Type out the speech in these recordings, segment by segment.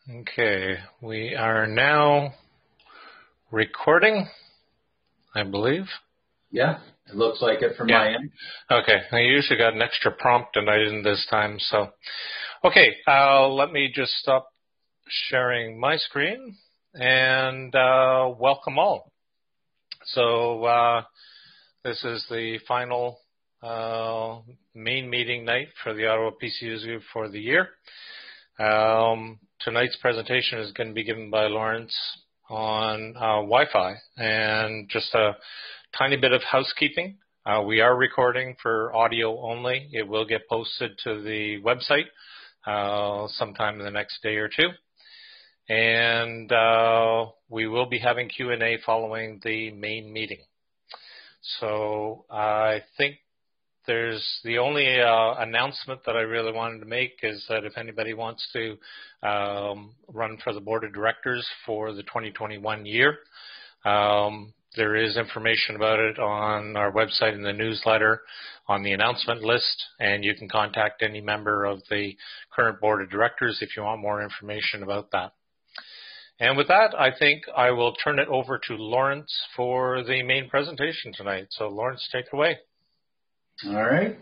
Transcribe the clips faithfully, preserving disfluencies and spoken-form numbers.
Okay, we are now recording, I believe. Yeah, it looks like it from yeah. my end. Okay, I usually got an extra prompt and I didn't this time, so. Okay, uh, let me just stop sharing my screen and uh, welcome all. So uh, this is the final uh, main meeting night for the Ottawa P C U Z for the year. Um, tonight's presentation is going to be given by Lawrence on uh, Wi-Fi, and just a tiny bit of housekeeping. Uh, we are recording for audio only. It will get posted to the website uh, sometime in the next day or two. And uh, we will be having Q and A following the main meeting. So I think There's the only uh, announcement that I really wanted to make is that if anybody wants to um, run for the board of directors for the twenty twenty-one year, um, there is information about it on our website in the newsletter on the announcement list, and you can contact any member of the current board of directors if you want more information about that. And with that, I think I will turn it over to Lawrence for the main presentation tonight. So Lawrence, take it away. All right.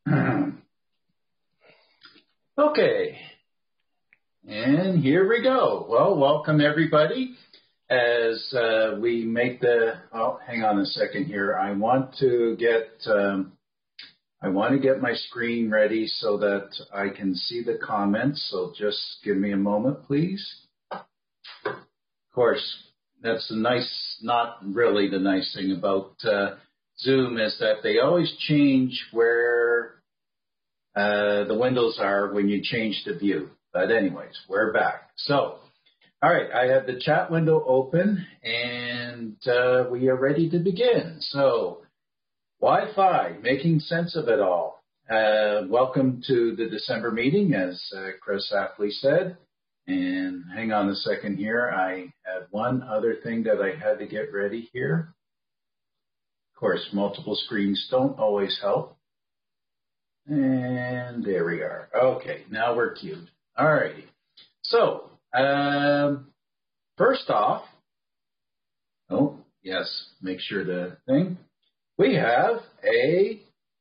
Okay. And here we go. Well, welcome everybody. As uh, we make the, oh, hang on a second here. I want to get, um, I want to get my screen ready so that I can see the comments. So just give me a moment, please. Of course, that's the nice, not really the nice thing about uh, Zoom is that they always change where uh, the windows are when you change the view. But anyways, we're back. So, all right, I have the chat window open, and uh, we are ready to begin. So, Wi-Fi, making sense of it all. Uh, welcome to the December meeting, as uh, Chris aptly said. And hang on a second here. I have one other thing that I had to get ready here. Of course, multiple screens don't always help. And there we are. Okay, now we're queued. All righty. So, um, first off, oh, yes, make sure the thing. We have a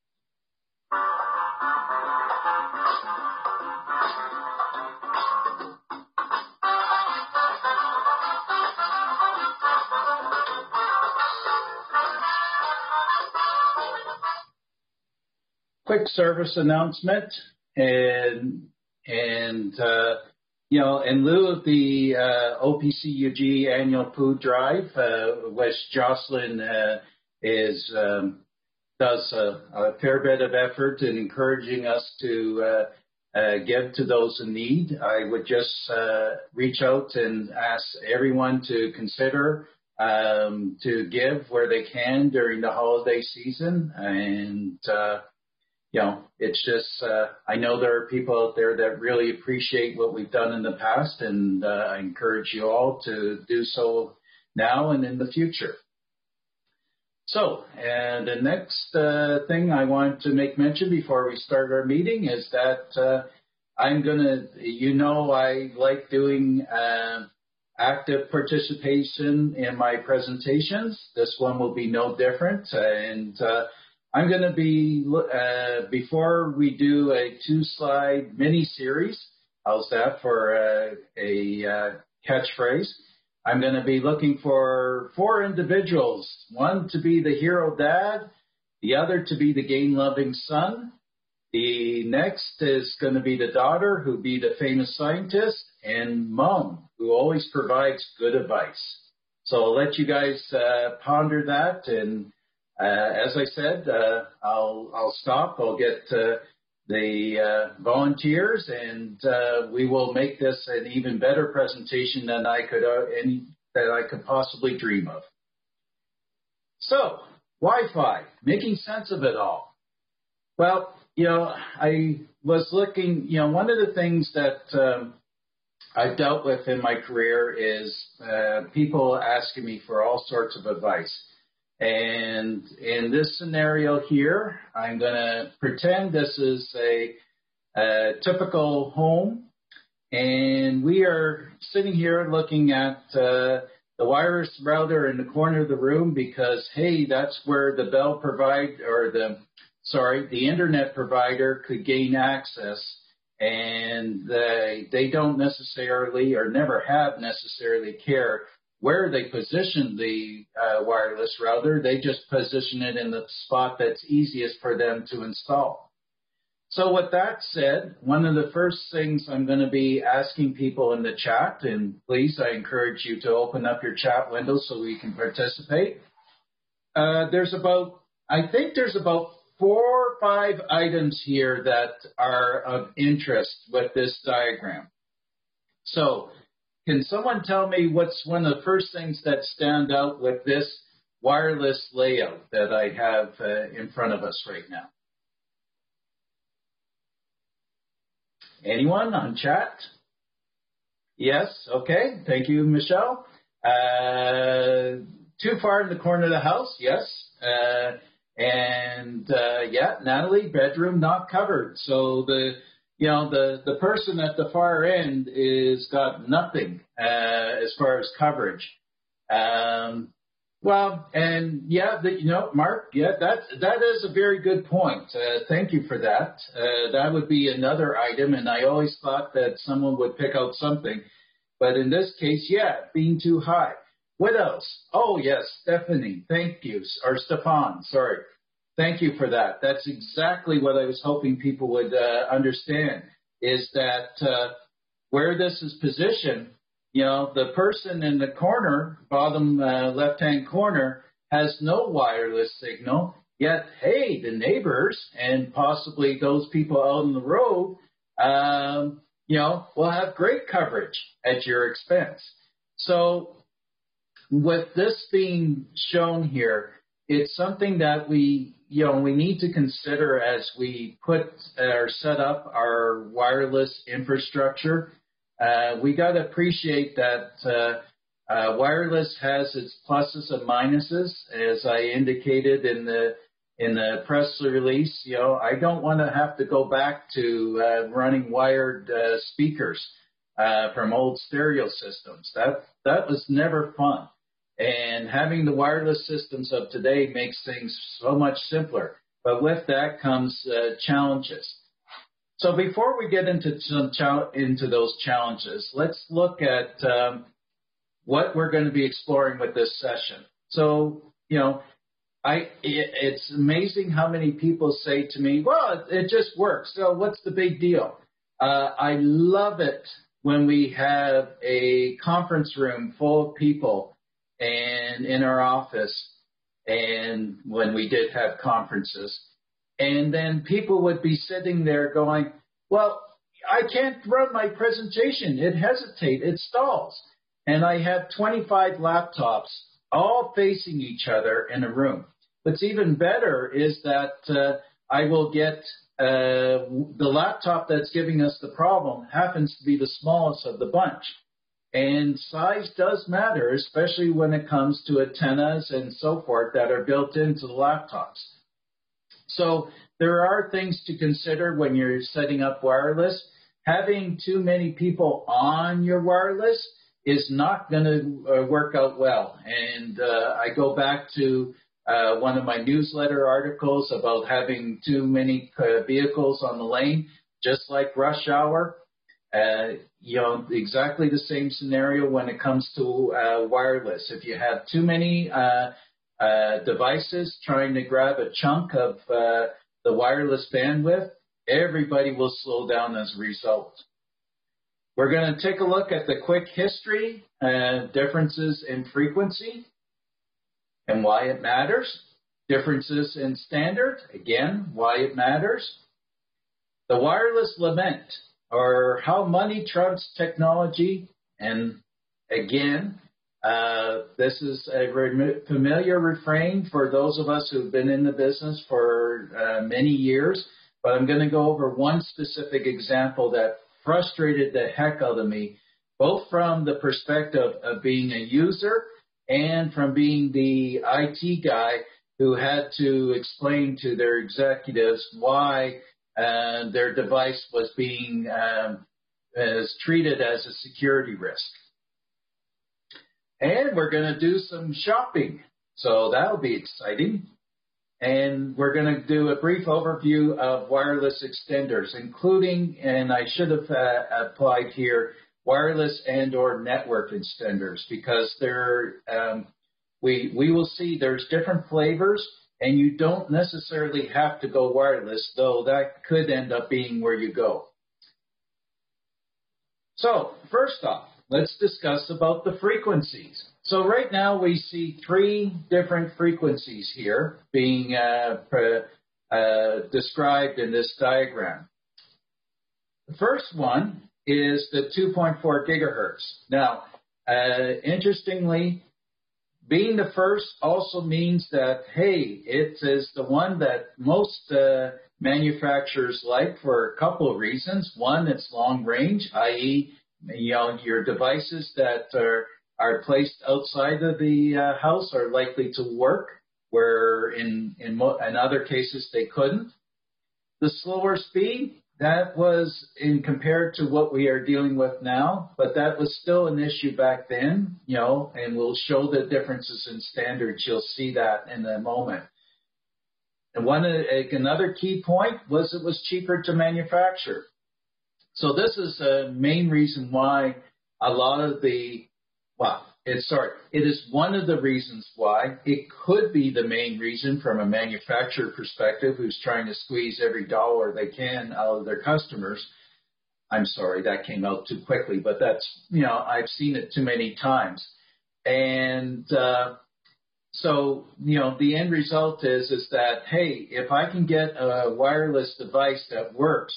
quick service announcement, and and uh, you know, in lieu of the uh, O P C U G annual food drive, uh, which Jocelyn uh, is um, does a, a fair bit of effort in encouraging us to uh, uh, give to those in need, I would just uh, reach out and ask everyone to consider um, to give where they can during the holiday season, and uh, you know, it's just, uh, I know there are people out there that really appreciate what we've done in the past, and uh, I encourage you all to do so now and in the future. So, and the next uh, thing I want to make mention before we start our meeting is that uh, I'm going to, you know, I like doing uh, active participation in my presentations. This one will be no different, and uh, I'm going to be, uh, before we do a two-slide mini-series, how's that for uh, a uh, catchphrase, I'm going to be looking for four individuals, one to be the hero dad, the other to be the game-loving son, the next is going to be the daughter who be the famous scientist, and mom who always provides good advice. So I'll let you guys uh, ponder that, and Uh, as I said, uh, I'll, I'll stop. I'll get uh, the uh, volunteers, and uh, we will make this an even better presentation than I could uh, any that I could possibly dream of. So, Wi-Fi, making sense of it all. Well, you know, I was looking. You know, one of the things that um, I've dealt with in my career is uh, people asking me for all sorts of advice. And in this scenario here, I'm going to pretend this is a, a typical home, And we are sitting here looking at uh, the wireless router in the corner of the room because, hey, that's where the Bell provide or the, sorry, the internet provider could gain access. And they, they don't necessarily or never have necessarily care where they position the uh, wireless router. They just position it in the spot that's easiest for them to install. So with that said, one of the first things I'm going to be asking people in the chat, and please, I encourage you to open up your chat window so we can participate. Uh, there's about, I think there's about four or five items here that are of interest with this diagram. So can someone tell me what's one of the first things that stand out with this wireless layout that I have uh, in front of us right now? Anyone on chat? Yes, okay. Thank you, Michelle. Uh, too far in the corner of the house, yes. Uh, and uh, yeah, Natalie, bedroom not covered. So the you know the the person at the far end is got nothing uh, as far as coverage. Um, Well, and yeah, the, you know, Mark, yeah, that that is a very good point. Uh, thank you for that. Uh, that would be another item, and I always thought that someone would pick out something. But in this case, yeah, being too high. What else? Oh, yes, Stephanie, thank you. Or Stefan, sorry. Thank you for that. That's exactly what I was hoping people would uh, understand, is that uh, where this is positioned, you know, the person in the corner, bottom uh, left-hand corner, has no wireless signal, yet, hey, the neighbors and possibly those people out on the road, um, you know, will have great coverage at your expense. So with this being shown here, it's something that we, you know, we need to consider as we put or set up our wireless infrastructure. Uh, we got to appreciate that uh, uh, wireless has its pluses and minuses, as I indicated in the in the press release. You know, I don't want to have to go back to uh, running wired uh, speakers uh, from old stereo systems. That that was never fun. And having the wireless systems of today makes things so much simpler. But with that comes uh, challenges. So before we get into some into those challenges, let's look at um, what we're going to be exploring with this session. So, you know, I it, it's amazing how many people say to me, well, it, it just works. So what's the big deal? Uh, I love it when we have a conference room full of people and in our office, and when we did have conferences. And then people would be sitting there going, well, I can't run my presentation. It hesitates. It stalls. And I have twenty-five laptops all facing each other in a room. What's even better is that uh, I will get uh, the laptop that's giving us the problem happens to be the smallest of the bunch. And size does matter, especially when it comes to antennas and so forth that are built into the laptops. So there are things to consider when you're setting up wireless. Having too many people on your wireless is not going to uh, work out well. And uh, I go back to uh, one of my newsletter articles about having too many uh, vehicles on the lane, just like rush hour. Uh, you know, exactly the same scenario when it comes to uh, wireless. If you have too many uh, uh, devices trying to grab a chunk of uh, the wireless bandwidth, everybody will slow down as a result. We're going to take a look at the quick history, uh, differences in frequency and why it matters. Differences in standard, again, why it matters. The wireless lament, or how money trumps technology, and again, uh, this is a re- familiar refrain for those of us who've been in the business for uh, many years, but I'm going to go over one specific example that frustrated the heck out of me, both from the perspective of being a user and from being the I T guy who had to explain to their executives why Uh, their device was being um, is treated as a security risk. And we're going to do some shopping, so that'll be exciting. And we're going to do a brief overview of wireless extenders, including, and I should have uh, applied here, wireless and or network extenders, because they're, um, we, we will see there's different flavors, and you don't necessarily have to go wireless, though that could end up being where you go. So first off, let's discuss about the frequencies. So right now we see three different frequencies here being uh, uh, described in this diagram. The first one is the two point four gigahertz. Now, uh, interestingly, being the first also means that, hey, it is the one that most uh, manufacturers like for a couple of reasons. One, it's long range, that is, you know, your devices that are, are placed outside of the uh, house are likely to work, where in, in, mo- in other cases they couldn't. The slower speed, that was in compared to what we are dealing with now, but that was still an issue back then, you know, and we'll show the differences in standards. You'll see that in a moment. And one another key point was it was cheaper to manufacture. So this is a main reason why a lot of the, well, it's sorry, it is one of the reasons why. It could be the main reason from a manufacturer perspective who's trying to squeeze every dollar they can out of their customers. I'm sorry, that came out too quickly, but that's, you know, I've seen it too many times. And uh, so, you know, the end result is, is that, hey, if I can get a wireless device that works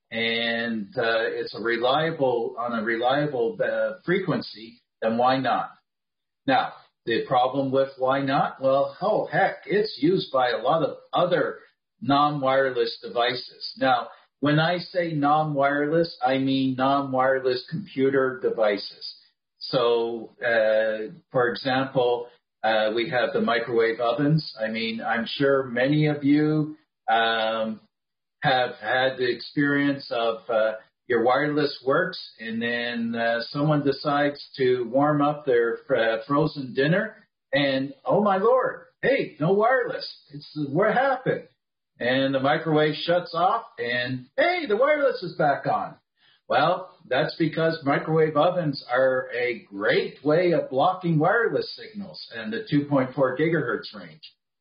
and uh, it's a reliable, on a reliable uh, frequency, then why not? Now, the problem with why not? Well, oh, heck, it's used by a lot of other non-wireless devices. Now, when I say non-wireless, I mean non-wireless computer devices. So, uh, for example, uh, we have the microwave ovens. I mean, I'm sure many of you um, have had the experience of uh, your wireless works, and then uh, someone decides to warm up their uh, frozen dinner, and oh my Lord, hey, no wireless. It's what happened? And the microwave shuts off, and hey, the wireless is back on. Well, that's because microwave ovens are a great way of blocking wireless signals and the two point four gigahertz range.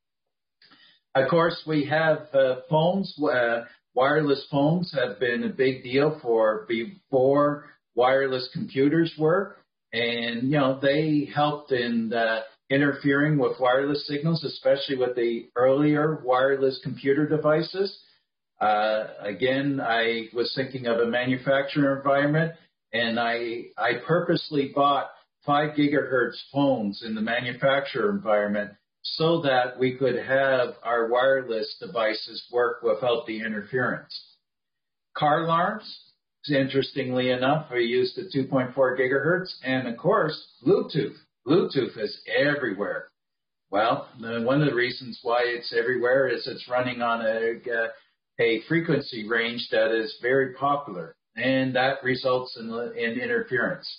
Of course, we have uh, phones. Uh, Wireless phones have been a big deal for before wireless computers were, and you know they helped in uh, interfering with wireless signals, especially with the earlier wireless computer devices. Uh, again, I was thinking of a manufacturer environment, and I I purposely bought five gigahertz phones in the manufacturer environment, so that we could have our wireless devices work without the interference. Car alarms, interestingly enough, we use the two point four gigahertz, and of course, Bluetooth. Bluetooth is everywhere. Well, one of the reasons why it's everywhere is it's running on a, a frequency range that is very popular, and that results in, in interference.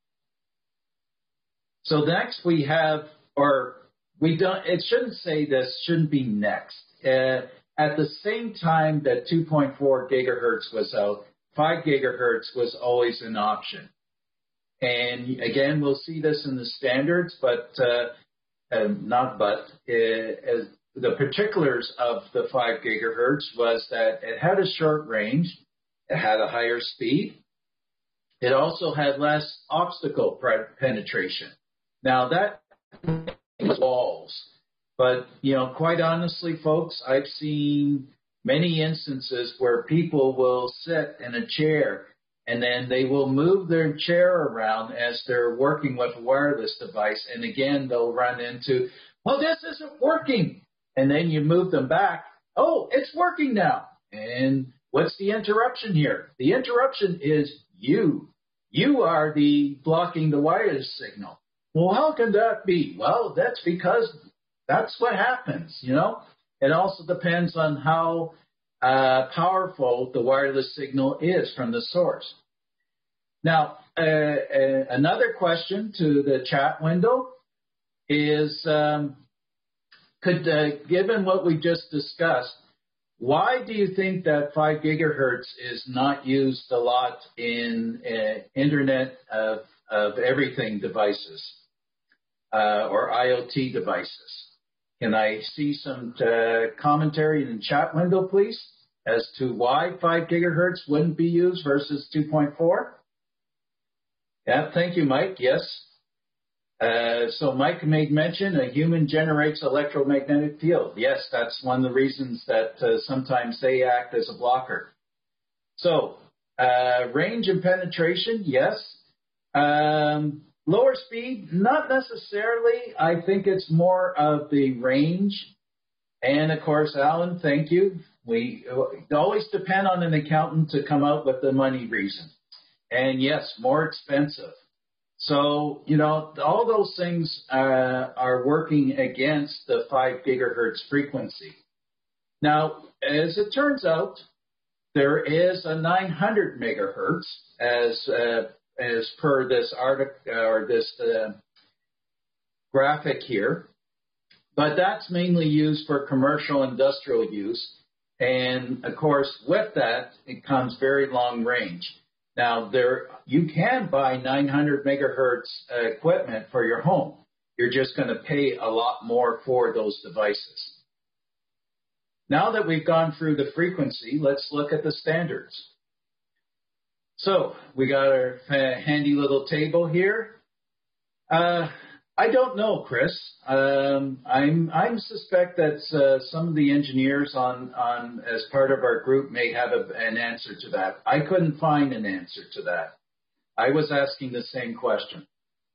So next we have, or We don't. It shouldn't say this. Shouldn't be next. Uh, at the same time that two point four gigahertz was out, five gigahertz was always an option. And again, we'll see this in the standards, but uh, uh, not but. Uh, as the particulars of the five gigahertz was that it had a short range, it had a higher speed, it also had less obstacle penetration. Now that walls. But, you know, quite honestly, folks, I've seen many instances where people will sit in a chair and then they will move their chair around as they're working with a wireless device. And again, they'll run into, well, this isn't working. And then you move them back. Oh, it's working now. And what's the interruption here? The interruption is you. You are the blocking the wireless signal. Well, how can that be? Well, that's because that's what happens, you know. It also depends on how uh, powerful the wireless signal is from the source. Now, uh, uh, another question to the chat window is, um, could, uh, given what we just discussed, why do you think that five gigahertz is not used a lot in uh, Internet of, of Everything devices uh, or IoT devices? Can I see some uh, commentary in the chat window, please, as to why five gigahertz wouldn't be used versus two point four? Yeah, thank you, Mike. Yes. Uh, so Mike made mention a human generates electromagnetic field. Yes, that's one of the reasons that uh, sometimes they act as a blocker. So uh, range and penetration, yes. Um, lower speed, not necessarily. I think it's more of the range. And of course, Alan, thank you. We always depend on an accountant to come out with the money reason. And yes, more expensive. So, you know, all those things uh, are working against the five gigahertz frequency. Now, as it turns out, there is a nine hundred megahertz as uh, as per this article or this uh, graphic here, but that's mainly used for commercial industrial use. And of course, with that, it comes very long range. Now, there you can buy nine hundred megahertz uh, equipment for your home. You're just going to pay a lot more for those devices. Now that we've gone through the frequency, let's look at the standards. So we got our uh, handy little table here. Uh, I don't know, Chris. Um, I'm I suspect that uh, some of the engineers on on as part of our group may have a, an answer to that. I couldn't find an answer to that. I was asking the same question.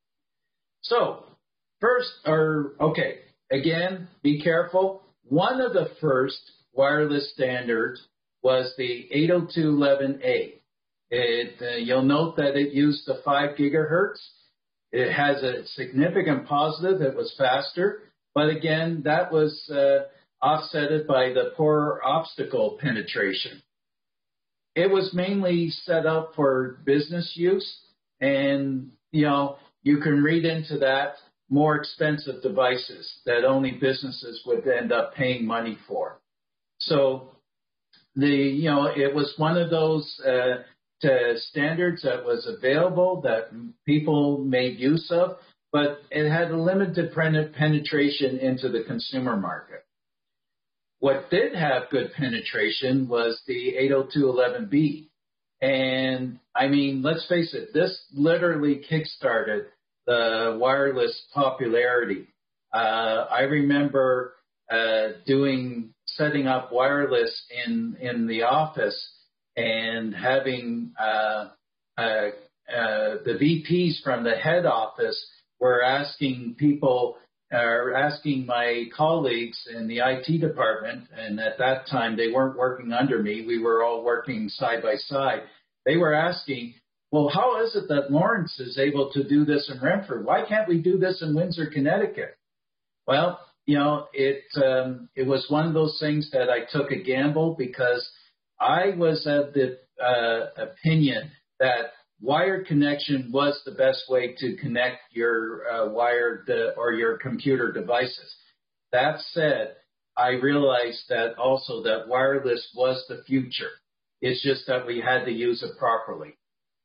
So first, or okay, again, be careful. One of the first wireless standards was the eight oh two dot eleven A. It, uh, you'll note that it used the five gigahertz. It has a significant positive. It was faster. But again, that was uh, offset by the poor obstacle penetration. It was mainly set up for business use. And, you know, you can read into that more expensive devices that only businesses would end up paying money for. So, the you know, it was one of those uh, to standards that was available that people made use of, but it had a limited penetration into the consumer market. What did have good penetration was the eight oh two dot eleven B. And I mean, let's face it, this literally kickstarted the wireless popularity. Uh, I remember uh, doing, setting up wireless in, in the office and having uh, uh, uh, the V Ps from the head office were asking people, or asking my colleagues in the I T department, and at that time they weren't working under me, we were all working side by side. They were asking, well, how is it that Lawrence is able to do this in Renfrew? Why can't we do this in Windsor, Connecticut? Well, you know, it um, it was one of those things that I took a gamble because I was of the uh, opinion that wired connection was the best way to connect your uh, wired uh, or your computer devices. That said, I realized that also that wireless was the future. It's just that we had to use it properly.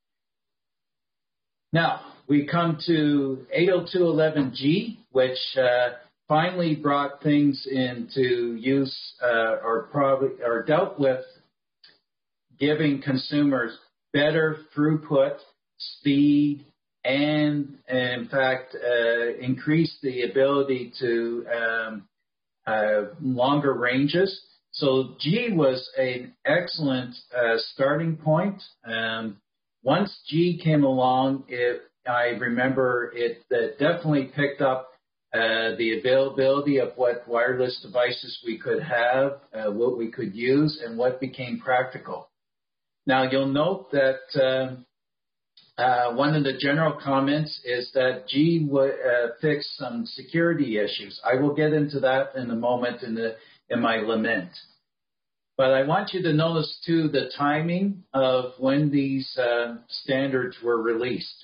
Now, we come to eight oh two dot eleven G, which uh, finally brought things into use uh, or probably or dealt with giving consumers better throughput, speed, and in fact uh, increase the ability to um, uh, longer ranges. So G was an excellent uh, starting point. Um, once G came along, it, I remember it uh, definitely picked up uh, the availability of what wireless devices we could have, uh, what we could use, and what became practical. Now, you'll note that uh, uh, one of the general comments is that G would uh, fix some security issues. I will get into that in a moment in, the, in my lament. But I want you to notice, too, the timing of when these uh, standards were released.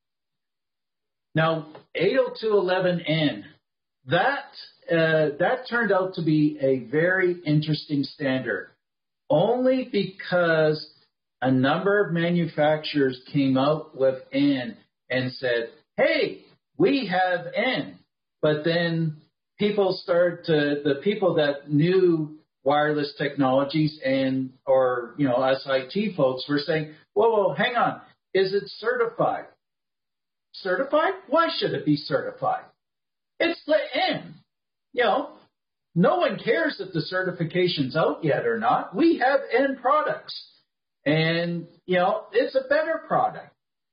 Now, eight oh two eleven N, that, uh, that turned out to be a very interesting standard, only because a number of manufacturers came out with N and said, hey, we have N. But then people started to, the people that knew wireless technologies and, or, you know, S I T folks were saying, whoa, whoa, hang on, is it certified? Certified? Why should it be certified? It's the N. You know, no one cares if the certification's out yet or not. We have N products. And, you know, it's a better product.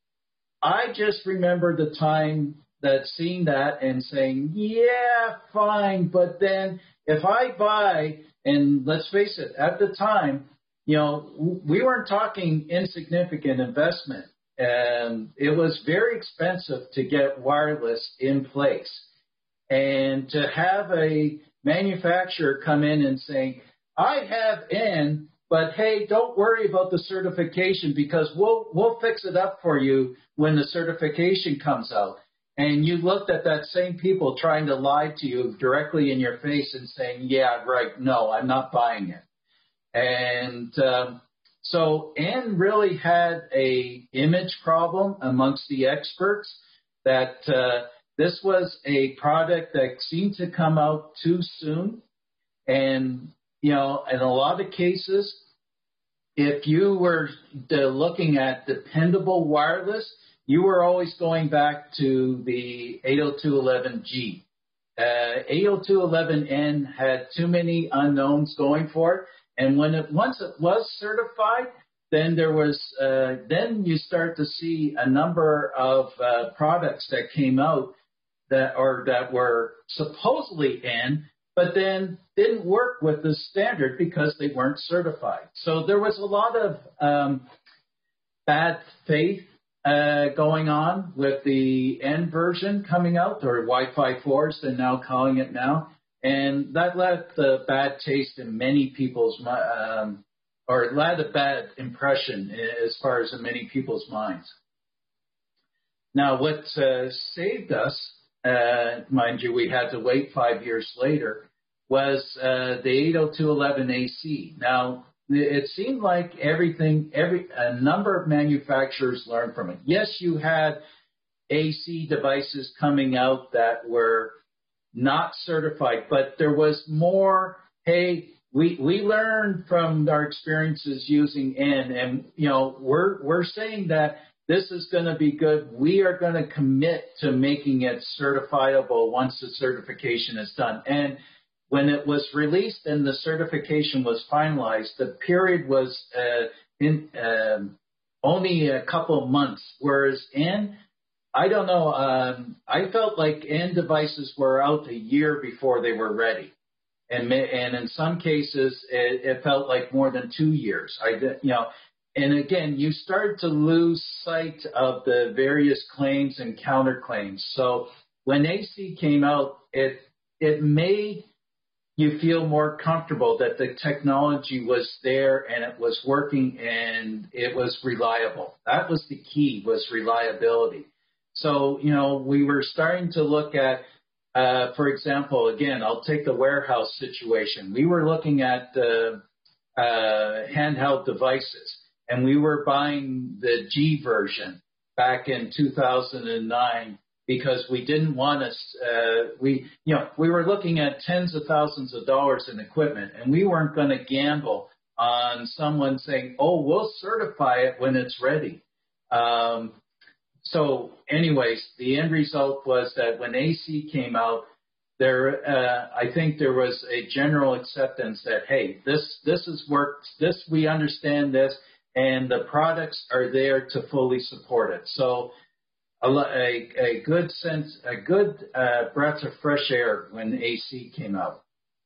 I just remember the time that seeing that and saying, yeah, fine. But then if I buy, and let's face it, at the time, you know, we weren't talking insignificant investment. And it was very expensive to get wireless in place. And to have a manufacturer come in and saying, I have N, but hey, don't worry about the certification because we'll we'll fix it up for you when the certification comes out. And you looked at that same people trying to lie to you directly in your face and saying, yeah, right, no, I'm not buying it. And um, so N really had a image problem amongst the experts that uh, this was a product that seemed to come out too soon. And, you know, in a lot of cases, if you were looking at dependable wireless, you were always going back to the eight oh two eleven G. Uh, eight oh two eleven N had too many unknowns going for it. And when it, once it was certified, then there was, uh, then you start to see a number of uh, products that came out that, or that were supposedly N, but then didn't work with the standard because they weren't certified. So there was a lot of um, bad faith uh, going on with the N version coming out, or Wi-Fi four as they're now calling it now. And that left a bad taste in many people's, um, or it led a bad impression as far as in many people's minds. Now, what uh, saved us, uh, mind you, we had to wait five years later, was uh, the eight oh two eleven A C. Now, it seemed like everything, every a number of manufacturers learned from it. Yes, you had A C devices coming out that were not certified, but there was more, hey, we we learned from our experiences using N, and, you know, we're we're saying that this is going to be good. We are going to commit to making it certifiable once the certification is done. And when it was released and the certification was finalized, the period was uh, in um, only a couple of months, whereas N, I don't know, um, I felt like N devices were out a year before they were ready. And, and in some cases, it, it felt like more than two years. I, you know, and again, you start to lose sight of the various claims and counterclaims. So when A C came out, it it made you feel more comfortable that the technology was there and it was working and it was reliable. That was the key, was reliability. So, you know, we were starting to look at, uh, for example, again, I'll take the warehouse situation. We were looking at uh, uh, handheld devices, and we were buying the G version back in two thousand nine because we didn't want to, uh, we, you know, we were looking at tens of thousands of dollars in equipment, and we weren't going to gamble on someone saying, oh, we'll certify it when it's ready. Um, So anyways, the end result was that when A C came out, there, uh, I think there was a general acceptance that, hey, this, this is works, this, we understand this, and the products are there to fully support it. So a, a, a good sense, a good uh, breath of fresh air when A C came out.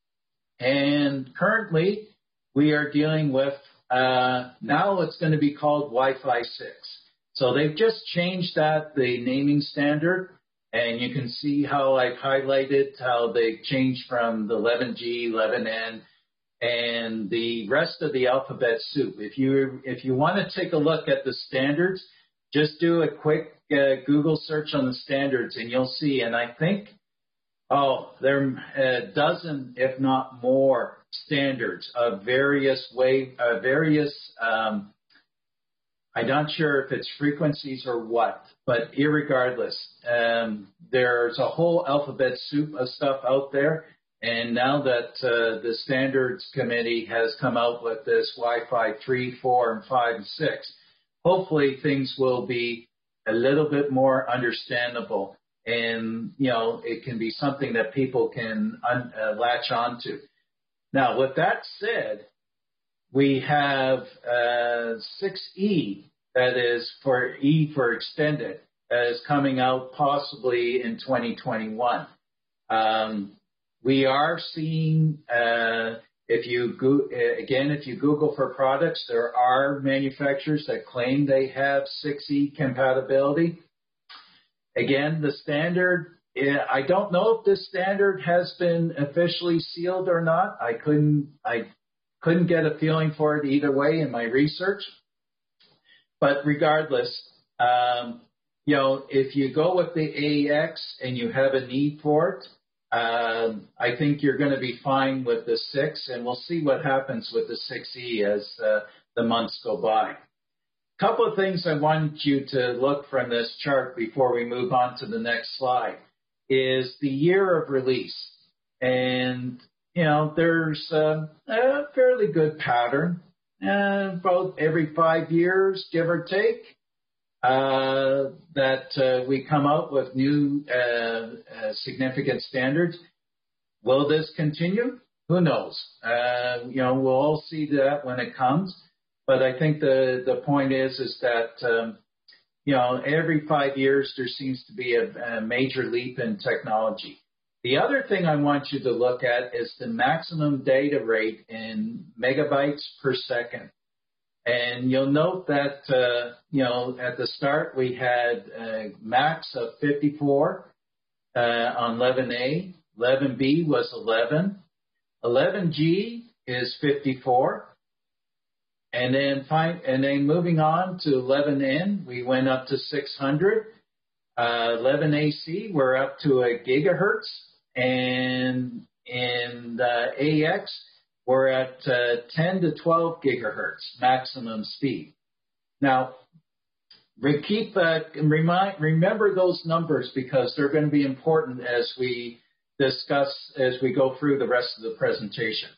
And currently we are dealing with, uh, now it's going to be called Wi-Fi six. So they've just changed that, the naming standard, and you can see how I've highlighted how they've changed from the eleven G, eleven N, and the rest of the alphabet soup. If you if you want to take a look at the standards, just do a quick uh, Google search on the standards, and you'll see. And I think, oh, there are a dozen, if not more, standards of various way, uh, various. Um, I'm not sure if it's frequencies or what, but irregardless, um, there's a whole alphabet soup of stuff out there. And now that uh, the Standards Committee has come out with this Wi-Fi three, four, and five, and six, hopefully things will be a little bit more understandable. And, you know, it can be something that people can un- uh, latch onto. Now, with that said, we have uh, six E, that is for E for extended, that is coming out possibly in twenty twenty-one. Um, we are seeing, uh, if you go, again, if you Google for products, there are manufacturers that claim they have six E compatibility. Again, the standard, I don't know if this standard has been officially sealed or not. I couldn't, I couldn't get a feeling for it either way in my research. But regardless, um, you know, if you go with the A E X and you have a need for it, um, I think you're going to be fine with the six, and we'll see what happens with the six E as uh, the months go by. A couple of things I want you to look from this chart before we move on to the next slide is the year of release. And, you know, there's a, a fairly good pattern, uh, about every five years, give or take, uh, that uh, we come out with new uh, uh, significant standards. Will this continue? Who knows? Uh, you know, we'll all see that when it comes. But I think the, the point is, is that, um, you know, every five years there seems to be a, a major leap in technology. The other thing I want you to look at is the maximum data rate in megabytes per second. And you'll note that, uh, you know, at the start we had a max of fifty-four uh, on eleven A. eleven B was eleven. eleven G is fifty-four. And then, find, and then moving on to eleven N, we went up to six hundred. Uh, eleven A C, we're up to a gigahertz. And in uh, A X, we're at uh, ten to twelve gigahertz maximum speed. Now, we keep uh, remind, remember those numbers because they're going to be important as we discuss, as we go through the rest of the presentation.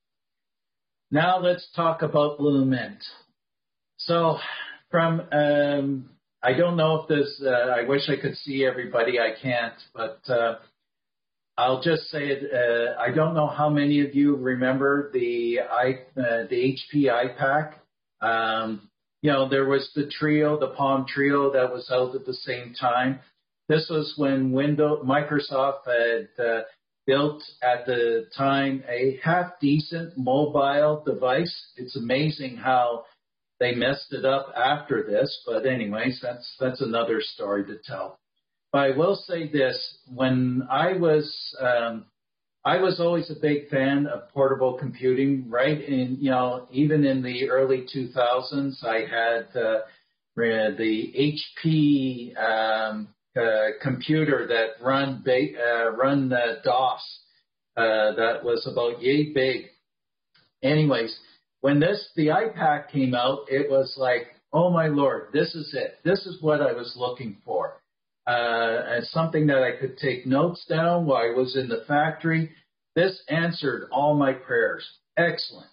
Now let's talk Blue Mint. So from, um, I don't know if this, uh, I wish I could see everybody, I can't, but uh, I'll just say it, uh, I don't know how many of you remember the, I, uh, the H P iPac. Um, you know, there was the Trio, the Palm Trio that was out at the same time. This was when Windows, Microsoft had uh, built at the time a half-decent mobile device. It's amazing how they messed it up after this, but anyways, that's that's another story to tell. But I will say this: when I was, um, I was always a big fan of portable computing. Right, in you know, even in the early two thousands, I had uh, the H P. Um, Uh, computer that run ba- uh, run uh, DOS uh, that was about yay big. Anyways, when this the iPad came out, it was like, oh my Lord, this is it. This is what I was looking for. Uh, and something that I could take notes down while I was in the factory. This answered all my prayers. Excellent.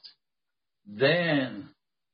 Then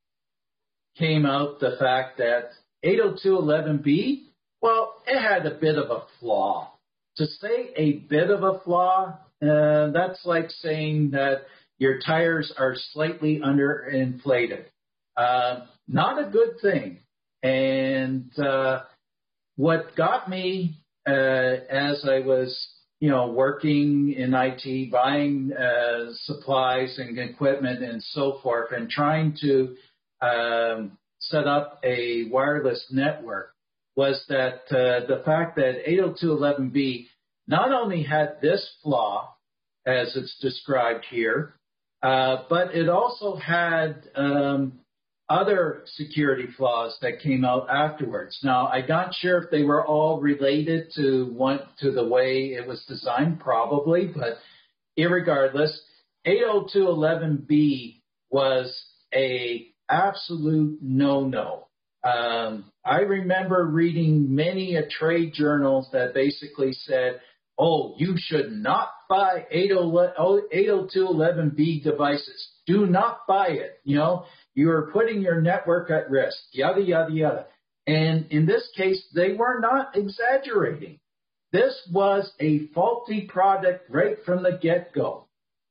came out the fact that eight oh two dot eleven B, well, it had a bit of a flaw. To say a bit of a flaw, uh, that's like saying that your tires are slightly underinflated. Uh, not a good thing. And uh, what got me uh, as I was, you know, working in I T, buying uh, supplies and equipment and so forth, and trying to um, set up a wireless network, was that uh, the fact that eight oh two dot eleven B not only had this flaw, as it's described here, Uh, but it also had um, other security flaws that came out afterwards. Now, I'm not sure if they were all related to one to the way it was designed, probably, but irregardless, eight oh two dot eleven b was a absolute no-no. Um, I remember reading many a trade journals that basically said, oh, you should not buy eight oh two dot eleven b devices. Do not buy it. You know, you are putting your network at risk, yada, yada, yada. And in this case, they were not exaggerating. This was a faulty product right from the get-go.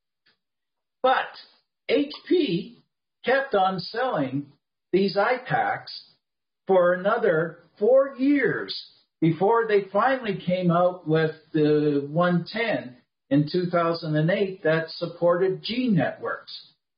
But H P kept on selling these I PACs for another four years before they finally came out with the one ten in two thousand eight that supported G networks.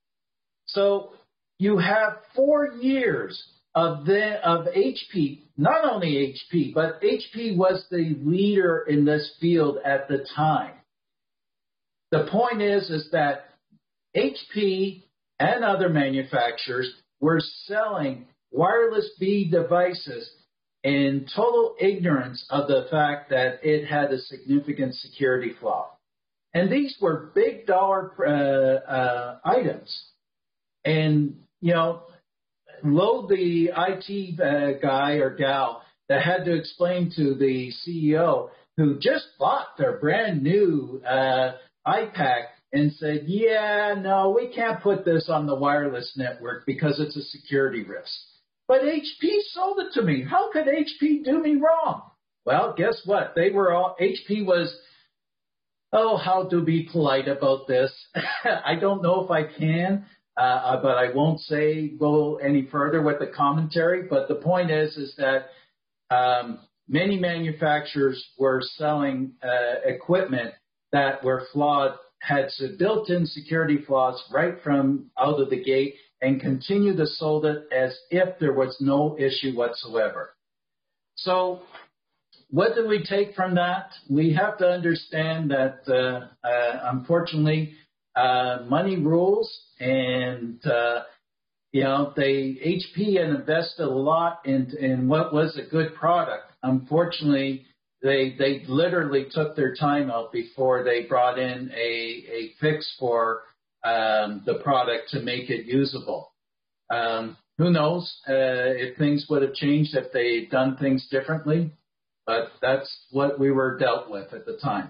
So you have four years of the of H P, not only H P, but H P was the leader in this field at the time. The point is, is that H P and other manufacturers were selling wireless B devices in total ignorance of the fact that it had a significant security flaw. And these were big dollar uh, uh, items. And, you know, load the I T uh, guy or gal that had to explain to the C E O who just bought their brand new uh, I PAC and said, yeah, no, we can't put this on the wireless network because it's a security risk. But H P sold it to me. How could H P do me wrong? Well, guess what? They were all, H P was, oh, how to be polite about this. I don't know if I can, uh, but I won't say go any further with the commentary. But the point is, is that um, many manufacturers were selling uh, equipment that were flawed, had some built-in security flaws right from out of the gate, and continue to sold it as if there was no issue whatsoever. So what do we take from that? We have to understand that, uh, uh, unfortunately, uh, money rules, and, uh, you know, they, H P had invested a lot in, in what was a good product. Unfortunately, they, they literally took their time out before they brought in a, a fix for Um, the product to make it usable. Um, who knows uh, if things would have changed if they'd done things differently, but that's what we were dealt with at the time.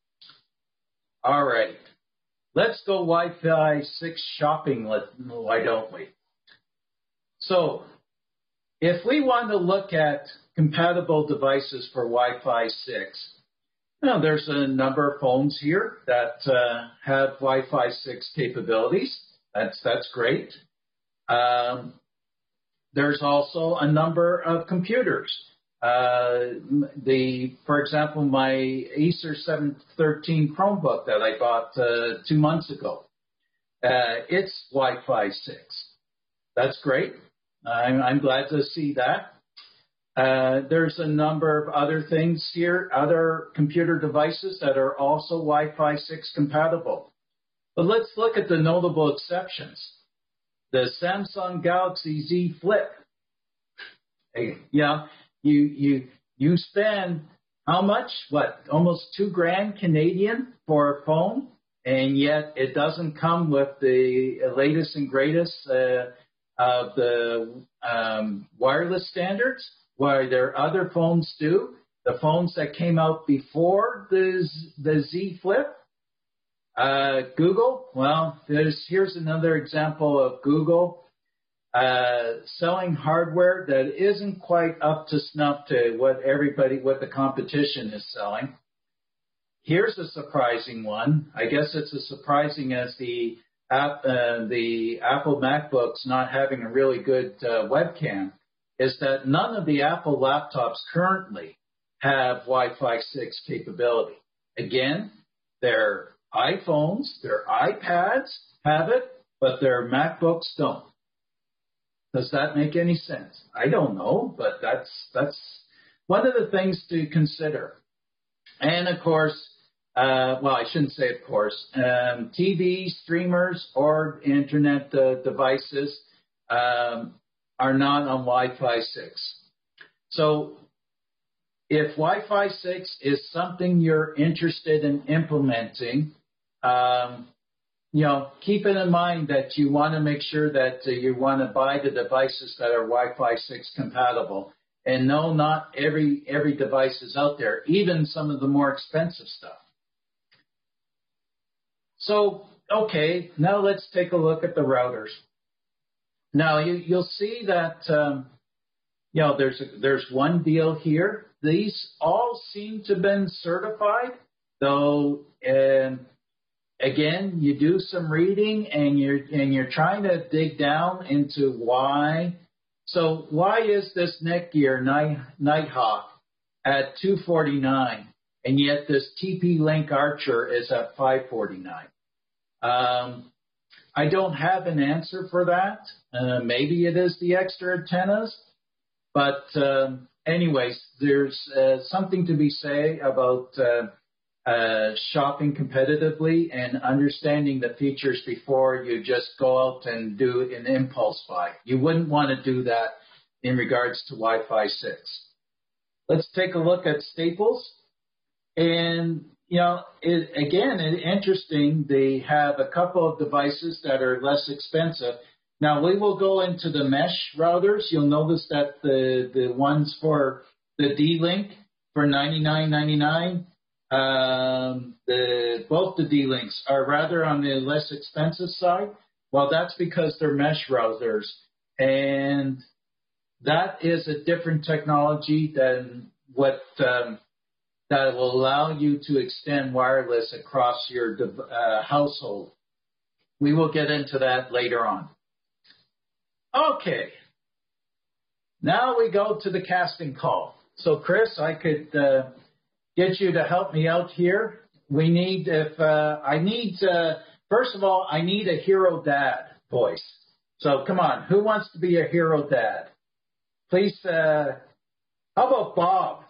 All right, let's go Wi-Fi six shopping, why don't we? So if we want to look at compatible devices for Wi-Fi six, now, there's a number of phones here that uh, have Wi-Fi six capabilities. That's that's great. Um, there's also a number of computers. Uh, the, for example, my Acer seven thirteen Chromebook that I bought uh, two months ago, uh, it's Wi-Fi six. That's great. I'm, I'm glad to see that. Uh, there's a number of other things here, other computer devices that are also Wi-Fi six compatible. But let's look at the notable exceptions. The Samsung Galaxy Z Flip. Hey, yeah, you you you spend how much? What? Almost two grand Canadian for a phone, and yet it doesn't come with the latest and greatest uh, of the um, wireless standards. Why their other phones do, the phones that came out before the, the Z Flip. Uh, Google, well, there's, here's another example of Google uh, selling hardware that isn't quite up to snuff to what everybody, what the competition is selling. Here's a surprising one. I guess it's as surprising as the, app, uh, the Apple MacBooks not having a really good uh, webcam. Is that none of the Apple laptops currently have Wi-Fi six capability. Again, their iPhones, their iPads have it, but their MacBooks don't. Does that make any sense? I don't know, but that's that's one of the things to consider. And of course, uh, well, I shouldn't say of course, um, T V streamers or internet uh, devices um, are not on Wi-Fi six. So if Wi-Fi six is something you're interested in implementing, um, you know, keep it in mind that you want to make sure that uh, you want to buy the devices that are Wi-Fi six compatible. And no, not every every device is out there, even some of the more expensive stuff. So, okay, now let's take a look at the routers. Now, you, you'll see that, um, you know, there's, a, there's one deal here. These all seem to have been certified, though, and again, you do some reading and you're, and you're trying to dig down into why. So why is this Netgear Night, Nighthawk at two forty-nine, and yet this T P-Link Archer is at five forty-nine? Um, I don't have an answer for that. Uh, maybe it is the extra antennas. But um, anyways, there's uh, something to be said about uh, uh, shopping competitively and understanding the features before you just go out and do an impulse buy. You wouldn't want to do that in regards to Wi-Fi six. Let's take a look at Staples. And, you know, it, again, it's interesting. They have a couple of devices that are less expensive. Now, we will go into the mesh routers. You'll notice that the, the ones for the D-Link for ninety-nine ninety-nine, um, the, both the D-Links are rather on the less expensive side. Well, that's because they're mesh routers. And that is a different technology than what um, that will allow you to extend wireless across your uh, household. We will get into that later on. Okay, now we go to the casting call. So, Chris, I could uh, get you to help me out here. We need, if uh, I need, uh, first of all, I need a hero dad voice. So, come on, who wants to be a hero dad? Please, uh, how about Bob?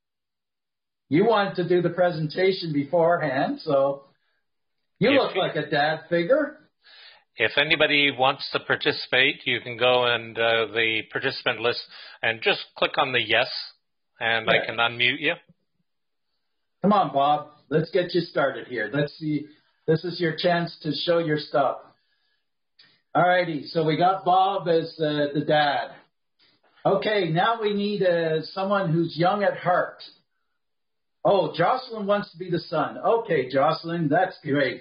You wanted to do the presentation beforehand, so you if, look like a dad figure. If anybody wants to participate, you can go and uh, the participant list and just click on the yes, and yeah. I can unmute you. Come on, Bob. Let's get you started here. Let's see. This is your chance to show your stuff. All righty. So we got Bob as uh, the dad. Okay, now we need uh, someone who's young at heart. Oh, Jocelyn wants to be the son. Okay, Jocelyn, that's great.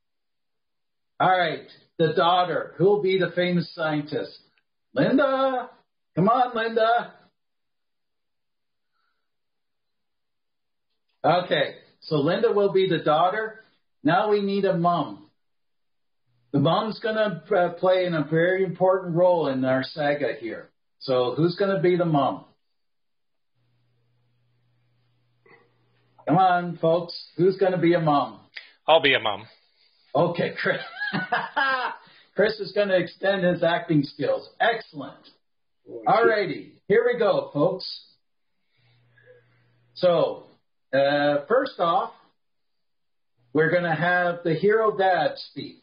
All right. The daughter, who will be the famous scientist? Linda, come on, Linda. Okay, so Linda will be the daughter. Now we need a mom. The mom's going to uh, play in a very important role in our saga here. So who's going to be the mom? Come on, folks. Who's going to be a mom? I'll be a mom. Okay, Chris. Chris is going to extend his acting skills. Excellent. All righty. Here we go, folks. So, uh, first off, we're going to have the hero dad speak.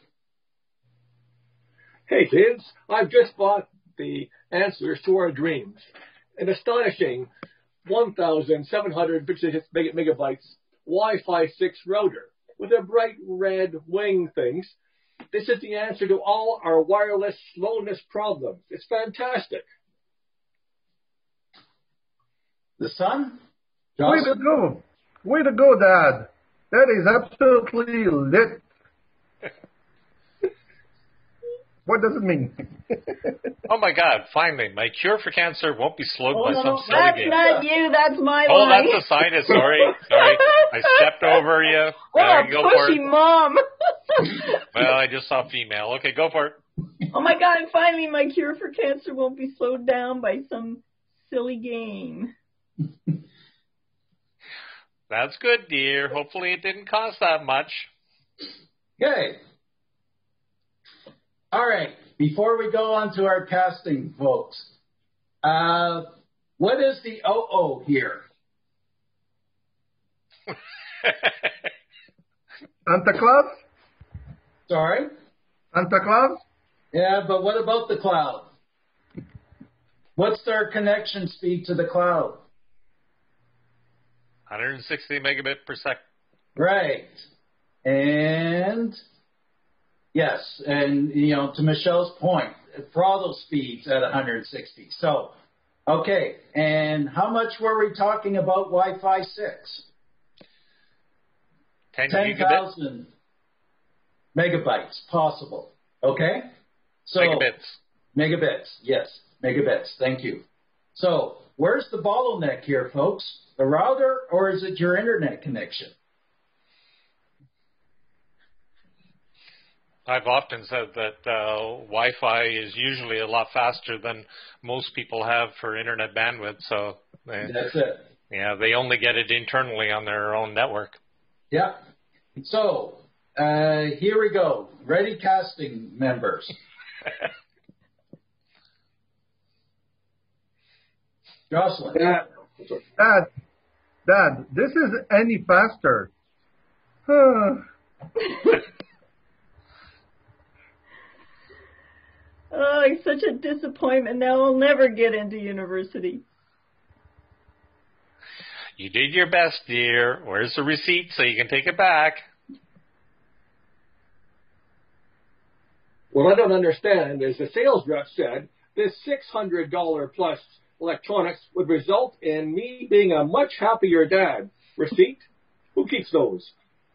Hey, kids. I've just bought the answers to our dreams. An astonishing one thousand seven hundred megabytes Wi-Fi six router with a bright red wing things. This is the answer to all our wireless slowness problems. It's fantastic. The son? Way to go. Way to go, Dad. That is absolutely lit. What does it mean? Oh, my God. Finally, my cure for cancer won't be slowed oh, by no, some no, silly that's game. That's not you. That's my Oh, line. that's the scientist. Sorry. Sorry. I stepped over you. What uh, a go pushy for it. mom. Well, I just saw female. Okay, go for it. Oh, my God. And finally, my cure for cancer won't be slowed down by some silly game. That's good, dear. Hopefully it didn't cost that much. Okay. All right. Before we go on to our casting, folks, uh, what is the O O here? Santa Claus? Sorry? Santa Claus? Yeah, but what about the cloud? What's their connection speed to the cloud? one hundred sixty megabit per second. Right. And yes, and you know, to Michelle's point, throttle speeds at one hundred sixty. So, okay, and how much were we talking about Wi-Fi six? ten ten thousand megabytes possible. Okay? So megabits. Megabits, yes, megabits. Thank you. So, where's the bottleneck here, folks? The router, or is it your internet connection? I've often said that uh, Wi-Fi is usually a lot faster than most people have for internet bandwidth. So they, That's it. Yeah, they only get it internally on their own network. Yeah. So uh, here we go. Ready casting members. Jocelyn. Dad, Dad, Dad, this is any faster. Huh. Oh, it's such a disappointment. Now I'll never get into university. You did your best, dear. Where's the receipt so you can take it back? what I don't understand is the sales rep said this six hundred dollars plus electronics would result in me being a much happier dad. Receipt? Who keeps those?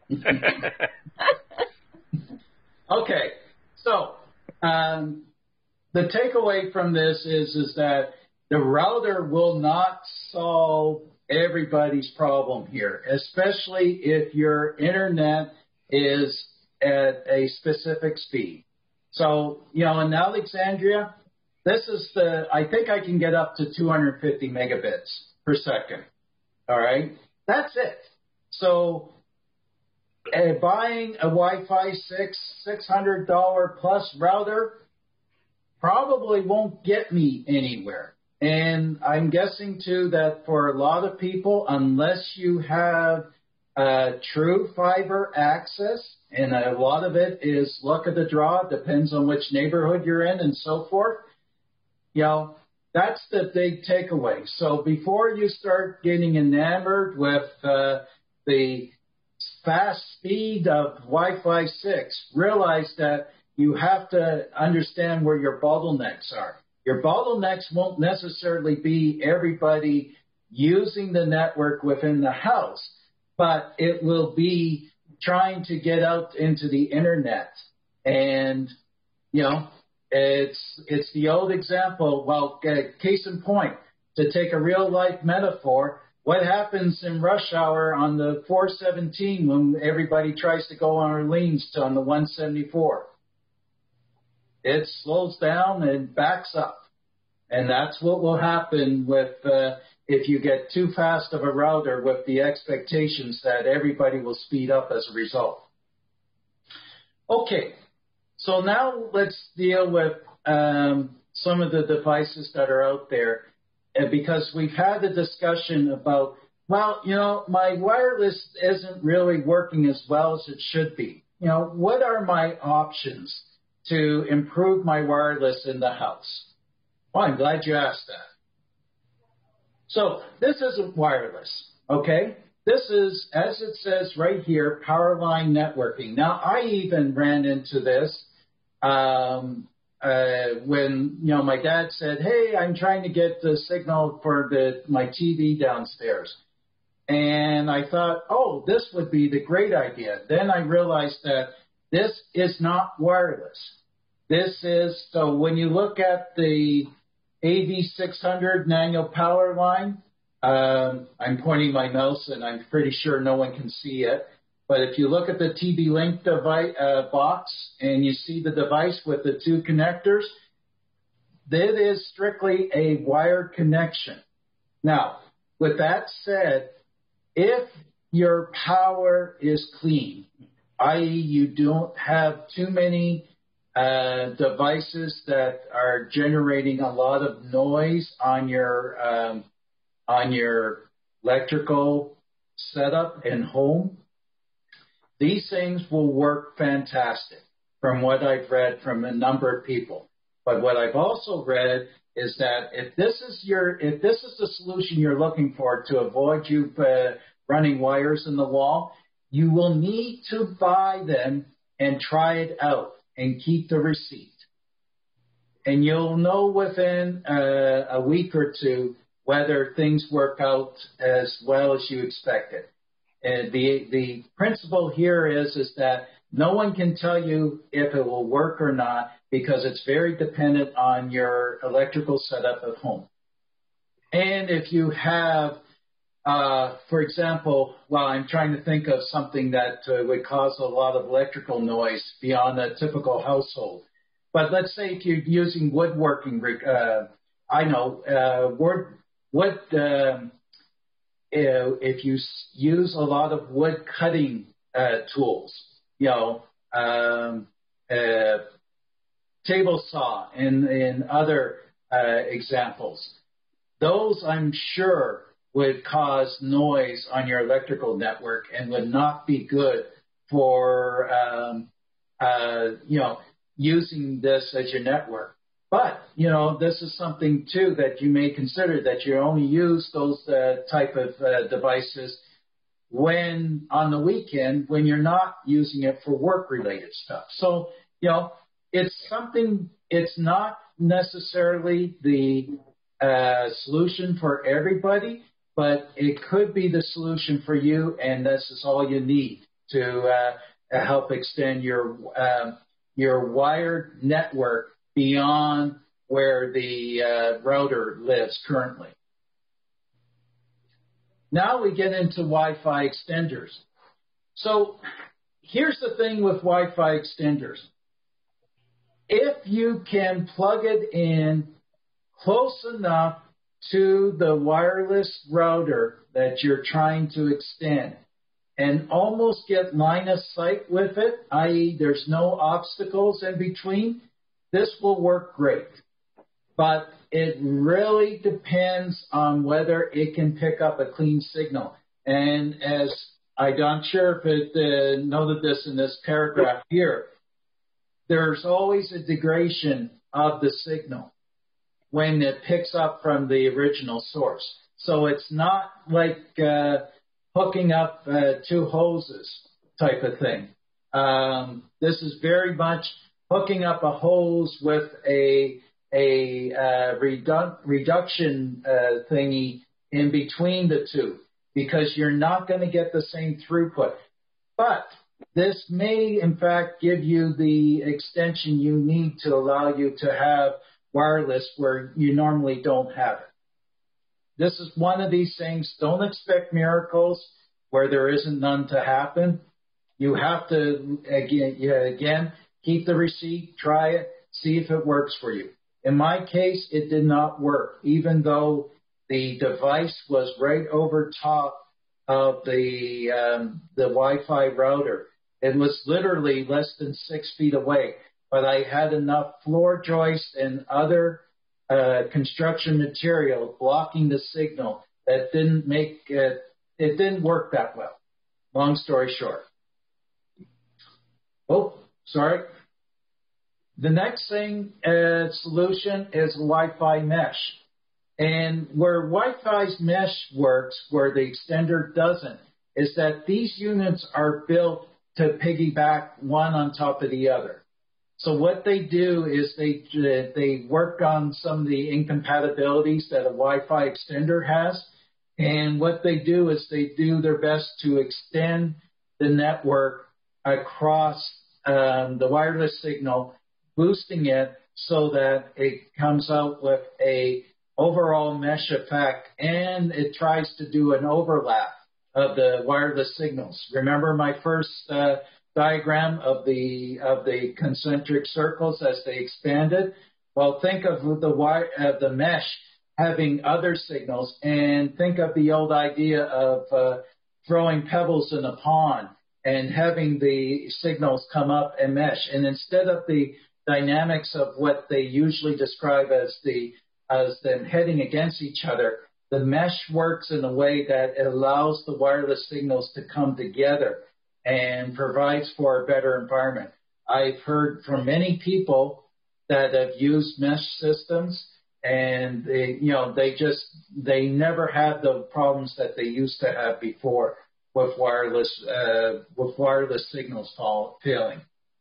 Okay. So um, the takeaway from this is, is that the router will not solve everybody's problem here, especially if your internet is at a specific speed. So, you know, in Alexandria, this is the, I think I can get up to two hundred fifty megabits per second. All right. That's it. So uh, buying a Wi-Fi six, six hundred dollars plus router probably won't get me anywhere. And I'm guessing, too, that for a lot of people, unless you have uh, true fiber access, and a lot of it is luck of the draw, depends on which neighborhood you're in and so forth, you know, that's the big takeaway. So before you start getting enamored with uh, the fast speed of Wi-Fi six, realize that you have to understand where your bottlenecks are. Your bottlenecks won't necessarily be everybody using the network within the house, but it will be trying to get out into the internet. And, you know, it's it's the old example. Well, case in point, to take a real life metaphor, what happens in rush hour on the four seventeen when everybody tries to go on Orleans to on the one seventy-four? It slows down and backs up. And that's what will happen with uh, if you get too fast of a router with the expectations that everybody will speed up as a result. Okay, so now let's deal with um, some of the devices that are out there. And because we've had the discussion about, well, you know, my wireless isn't really working as well as it should be. You know, what are my options to improve my wireless in the house? Well, I'm glad you asked that. So this isn't wireless, okay? This is, as it says right here, power line networking. Now, I even ran into this um, uh, when, you know, my dad said, hey, I'm trying to get the signal for the my T V downstairs. And I thought, oh, this would be the great idea. Then I realized that this is not wireless. This is, so when you look at the A V six hundred Nano power line, um, I'm pointing my mouse and I'm pretty sure no one can see it. But if you look at the T V Link device, uh, box and you see the device with the two connectors, that is strictly a wired connection. Now, with that said, if your power is clean, that is you don't have too many uh, devices that are generating a lot of noise on your um, on your electrical setup and home, these things will work fantastic from what I've read from a number of people. But what I've also read is that if this is your, if this is the solution you're looking for to avoid you uh, running wires in the wall, you will need to buy them and try it out and keep the receipt. And you'll know within uh, a week or two whether things work out as well as you expected. And the the principle here is is that no one can tell you if it will work or not because it's very dependent on your electrical setup at home. And if you have, uh, for example, well, I'm trying to think of something that uh, would cause a lot of electrical noise beyond a typical household. But let's say if you're using woodworking, uh, I know, uh, wood, wood um, if you use a lot of wood cutting uh, tools, you know, um, uh, table saw and, and other uh, examples, those I'm sure would cause noise on your electrical network and would not be good for, um, uh, you know, using this as your network. But, you know, this is something, too, that you may consider, that you only use those uh, type of uh, devices when on the weekend when you're not using it for work-related stuff. So, you know, it's something, it's not necessarily the uh, solution for everybody, but it could be the solution for you, and this is all you need to uh, help extend your uh, your wired network beyond where the uh, router lives currently. Now we get into Wi-Fi extenders. So here's the thing with Wi-Fi extenders. If you can plug it in close enough to the wireless router that you're trying to extend and almost get line of sight with it, that is there's no obstacles in between, this will work great. But it really depends on whether it can pick up a clean signal. And as I'm not sure if it uh, noted this in this paragraph here, there's always a degradation of the signal when it picks up from the original source. So it's not like uh, hooking up uh, two hoses type of thing. Um, this is very much hooking up a hose with a a uh, redu- reduction uh, thingy in between the two, because you're not going to get the same throughput. But this may, in fact, give you the extension you need to allow you to have wireless where you normally don't have it. This is one of these things. Don't expect miracles where there isn't none to happen. You have to, again, again keep the receipt, try it, see if it works for you. In my case, it did not work, even though the device was right over top of the um, the Wi-Fi router. It was literally less than six feet away, but I had enough floor joists and other uh, construction material blocking the signal that didn't make it, it didn't work that well. Long story short. Oh, sorry. The next thing, uh, solution is Wi-Fi mesh. And where Wi-Fi's mesh works, where the extender doesn't, is that these units are built to piggyback one on top of the other. So what they do is they they work on some of the incompatibilities that a Wi-Fi extender has. And what they do is they do their best to extend the network across um, the wireless signal, boosting it so that it comes out with a overall mesh effect, and it tries to do an overlap of the wireless signals. Remember my first uh, diagram of the of the concentric circles as they expanded? Well, think of the wire, uh, the mesh having other signals, and think of the old idea of uh, throwing pebbles in a pond and having the signals come up and mesh. And instead of the dynamics of what they usually describe as the as them heading against each other, the mesh works in a way that it allows the wireless signals to come together and provides for a better environment. I've heard from many people that have used mesh systems, and they, you know, they just they never had the problems that they used to have before with wireless uh, with wireless signals fall, failing.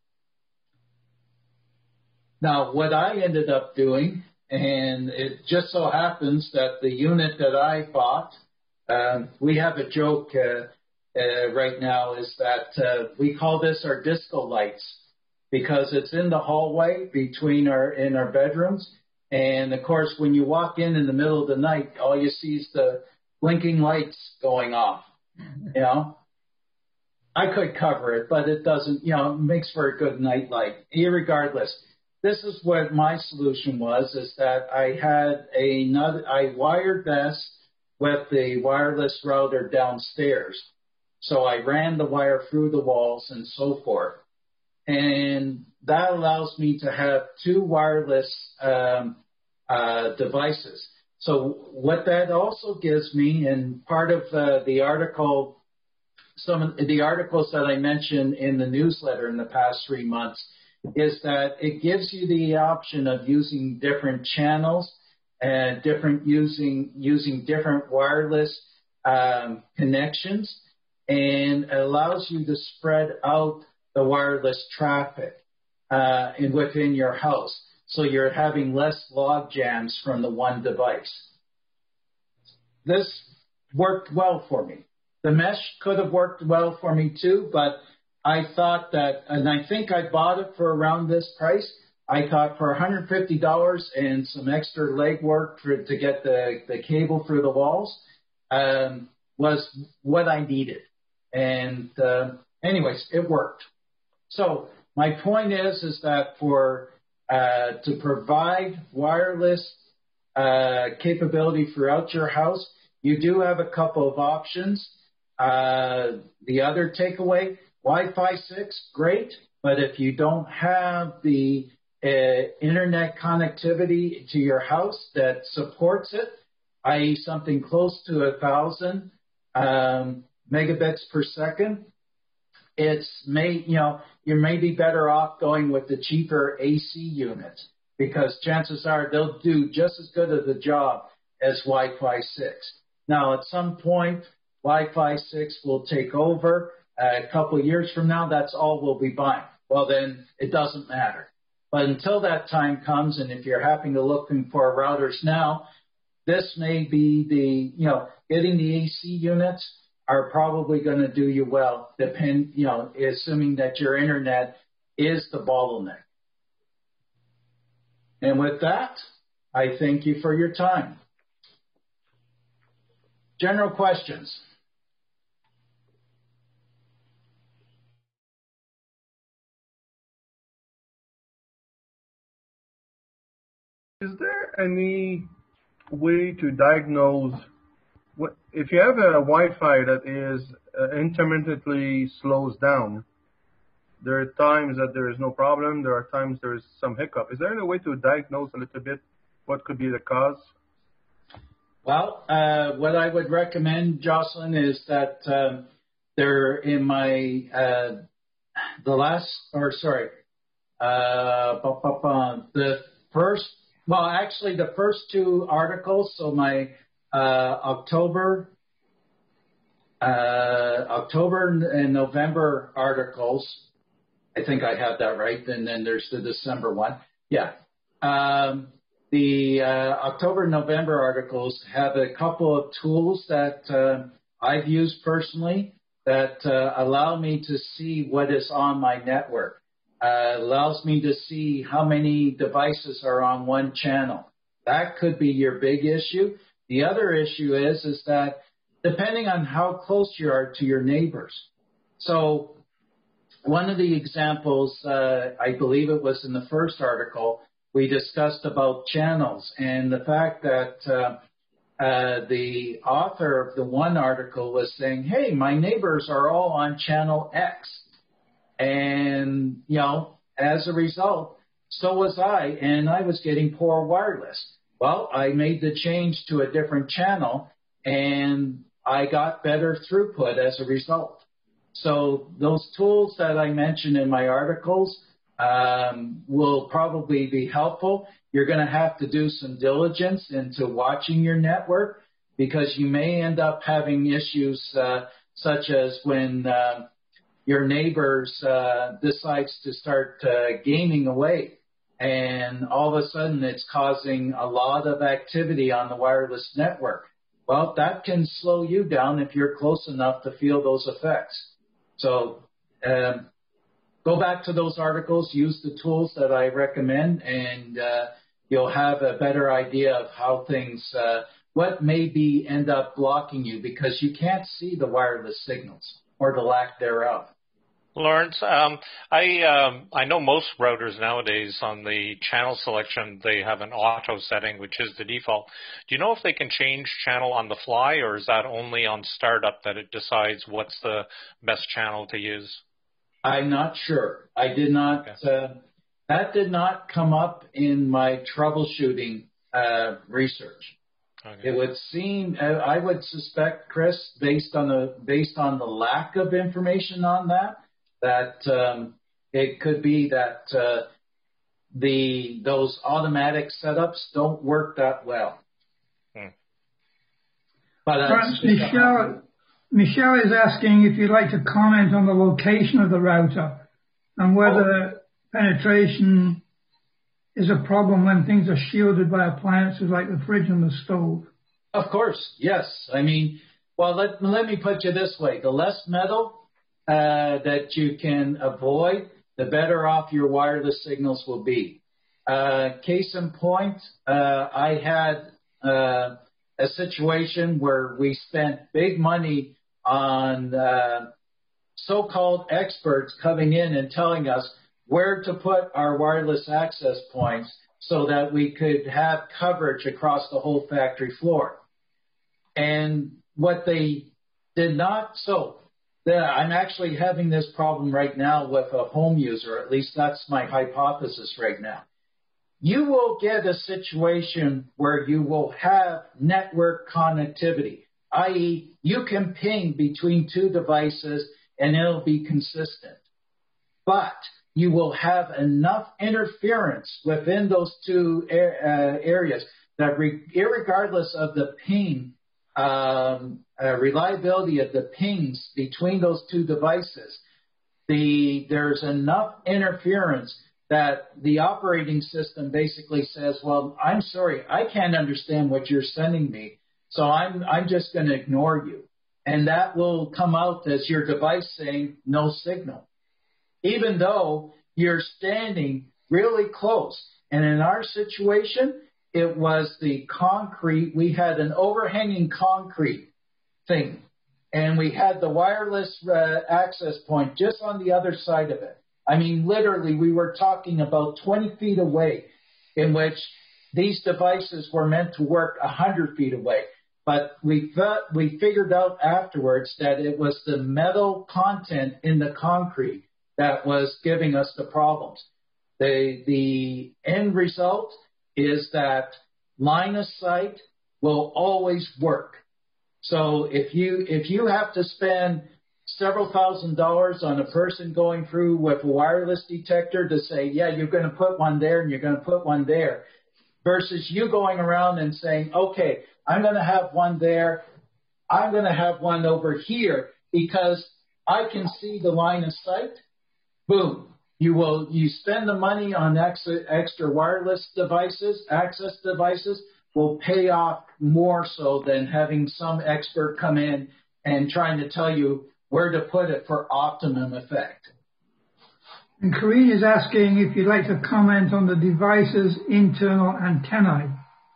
Now, what I ended up doing, and it just so happens that the unit that I bought, um, we have a joke uh, uh, right now, is that uh, we call this our disco lights, because it's in the hallway between our in our bedrooms. And of course, when you walk in in the middle of the night, all you see is the blinking lights going off. You know, I could cover it, but it doesn't. You know, it makes for a good night light. Irregardless, this is what my solution was: is that I had another. I wired this with the wireless router downstairs, so I ran the wire through the walls and so forth. And that allows me to have two wireless um, uh, devices. So what that also gives me, and part of uh, the article, some of the articles that I mentioned in the newsletter in the past three months, is that it gives you the option of using different channels and different using using different wireless um, connections, and allows you to spread out the wireless traffic uh, in, within your house, so you're having less log jams from the one device. This worked well for me. The mesh could have worked well for me too, but I thought that, and I think I bought it for around this price. I thought for one hundred fifty dollars and some extra legwork for, to get the, the cable through the walls um, was what I needed. And uh, anyways, it worked. So my point is, is that for uh, to provide wireless uh, capability throughout your house, you do have a couple of options. Uh, the other takeaway, Wi-Fi six, great, but if you don't have the uh, internet connectivity to your house that supports it, that is something close to a thousand um, megabits per second, it's may, you know, you may be better off going with the cheaper A C units, because chances are they'll do just as good of the job as Wi-Fi six. Now, at some point, Wi-Fi six will take over. Uh, a couple of years from now, that's all we'll be buying. Well, then it doesn't matter. But until that time comes, and if you're having to looking for routers now, this may be the, you know, getting the A C units are probably going to do you well, depend, you know, assuming that your internet is the bottleneck. And with that, I thank you for your time. General questions? Is there any way to diagnose what, if you have a Wi-Fi that is uh, intermittently slows down? There are times that there is no problem. There are times there is some hiccup. Is there any way to diagnose a little bit what could be the cause? Well, uh, what I would recommend, Jocelyn, is that um, there in my uh, the last or sorry, uh, the first. Well, actually, the first two articles. So my uh, October, uh, October and November articles. I think I have that right. And then there's the December one. Yeah. Um, the uh, October and November articles have a couple of tools that uh, I've used personally that uh, allow me to see what is on my network. Uh, allows me to see how many devices are on one channel. That could be your big issue. The other issue is, is that depending on how close you are to your neighbors. So one of the examples, uh, I believe it was in the first article, we discussed about channels and the fact that uh, uh, the author of the one article was saying, hey, my neighbors are all on channel X. And, you know, as a result, so was I, and I was getting poor wireless. Well, I made the change to a different channel, and I got better throughput as a result. So those tools that I mentioned in my articles um, will probably be helpful. You're going to have to do some diligence into watching your network because you may end up having issues uh, such as when uh, your neighbors uh, decides to start uh, gaming away, and all of a sudden it's causing a lot of activity on the wireless network. Well, that can slow you down if you're close enough to feel those effects. So um, go back to those articles, use the tools that I recommend, and uh, you'll have a better idea of how things, uh, what maybe end up blocking you because you can't see the wireless signals or the lack thereof. Lawrence, um, I um, I know most routers nowadays on the channel selection, they have an auto setting, which is the default. Do you know if they can change channel on the fly, or is that only on startup that it decides what's the best channel to use? I'm not sure. I did not, okay. uh, that did not come up in my troubleshooting uh, research. Okay. It would seem, uh, I would suspect, Chris, based on the based on the lack of information on that, that um, it could be that uh, the those automatic setups don't work that well. Hmm. But uh, Michelle, Michelle is asking if you'd like to comment on the location of the router and whether oh. penetration is a problem when things are shielded by appliances like the fridge and the stove. Of course, yes. I mean, well, let, let me put you this way. The less metal uh, that you can avoid, the better off your wireless signals will be. Uh, case in point, uh, I had uh, a situation where we spent big money on uh, so-called experts coming in and telling us where to put our wireless access points so that we could have coverage across the whole factory floor. And what they did not, so the, I'm actually having this problem right now with a home user, at least that's my hypothesis right now. You will get a situation where you will have network connectivity, that is you can ping between two devices and it'll be consistent. But you will have enough interference within those two uh, areas that re- irregardless of the ping, um, uh, reliability of the pings between those two devices, the, there's enough interference that the operating system basically says, well, I'm sorry, I can't understand what you're sending me, so I'm, I'm just going to ignore you. And that will come out as your device saying no signal, even though you're standing really close. And in our situation, it was the concrete. We had an overhanging concrete thing, and we had the wireless uh, access point just on the other side of it. I mean, literally, we were talking about twenty feet away, in which these devices were meant to work one hundred feet away. But we thought, we figured out afterwards that it was the metal content in the concrete that was giving us the problems. The, the end result is that line of sight will always work. So if you, if you have to spend several thousand dollars on a person going through with a wireless detector to say, yeah, you're going to put one there and you're going to put one there, versus you going around and saying, okay, I'm going to have one there, I'm going to have one over here because I can see the line of sight. Boom. You will, you spend the money on extra, extra wireless devices, access devices, will pay off more so than having some expert come in and trying to tell you where to put it for optimum effect. And Corinne is asking if you'd like to comment on the device's internal antennae.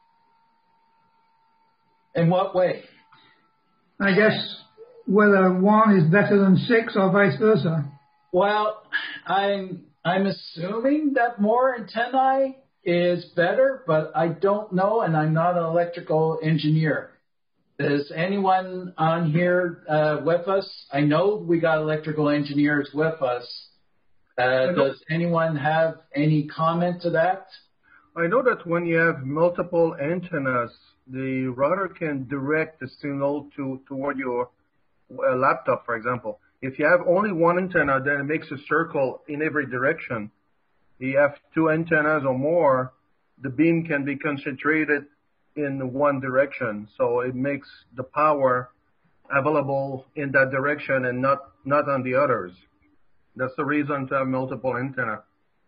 In what way? I guess whether one is better than six or vice versa. Well, I'm I'm assuming that more antennae is better, but I don't know, and I'm not an electrical engineer. Is anyone on here uh, with us? I know we got electrical engineers with us. Uh, does anyone have any comment to that? I know that when you have multiple antennas, the router can direct the signal to toward your uh, laptop, for example. If you have only one antenna, then it makes a circle in every direction. If you have two antennas or more, the beam can be concentrated in one direction. So it makes the power available in that direction and not, not on the others. That's the reason to have multiple antenna.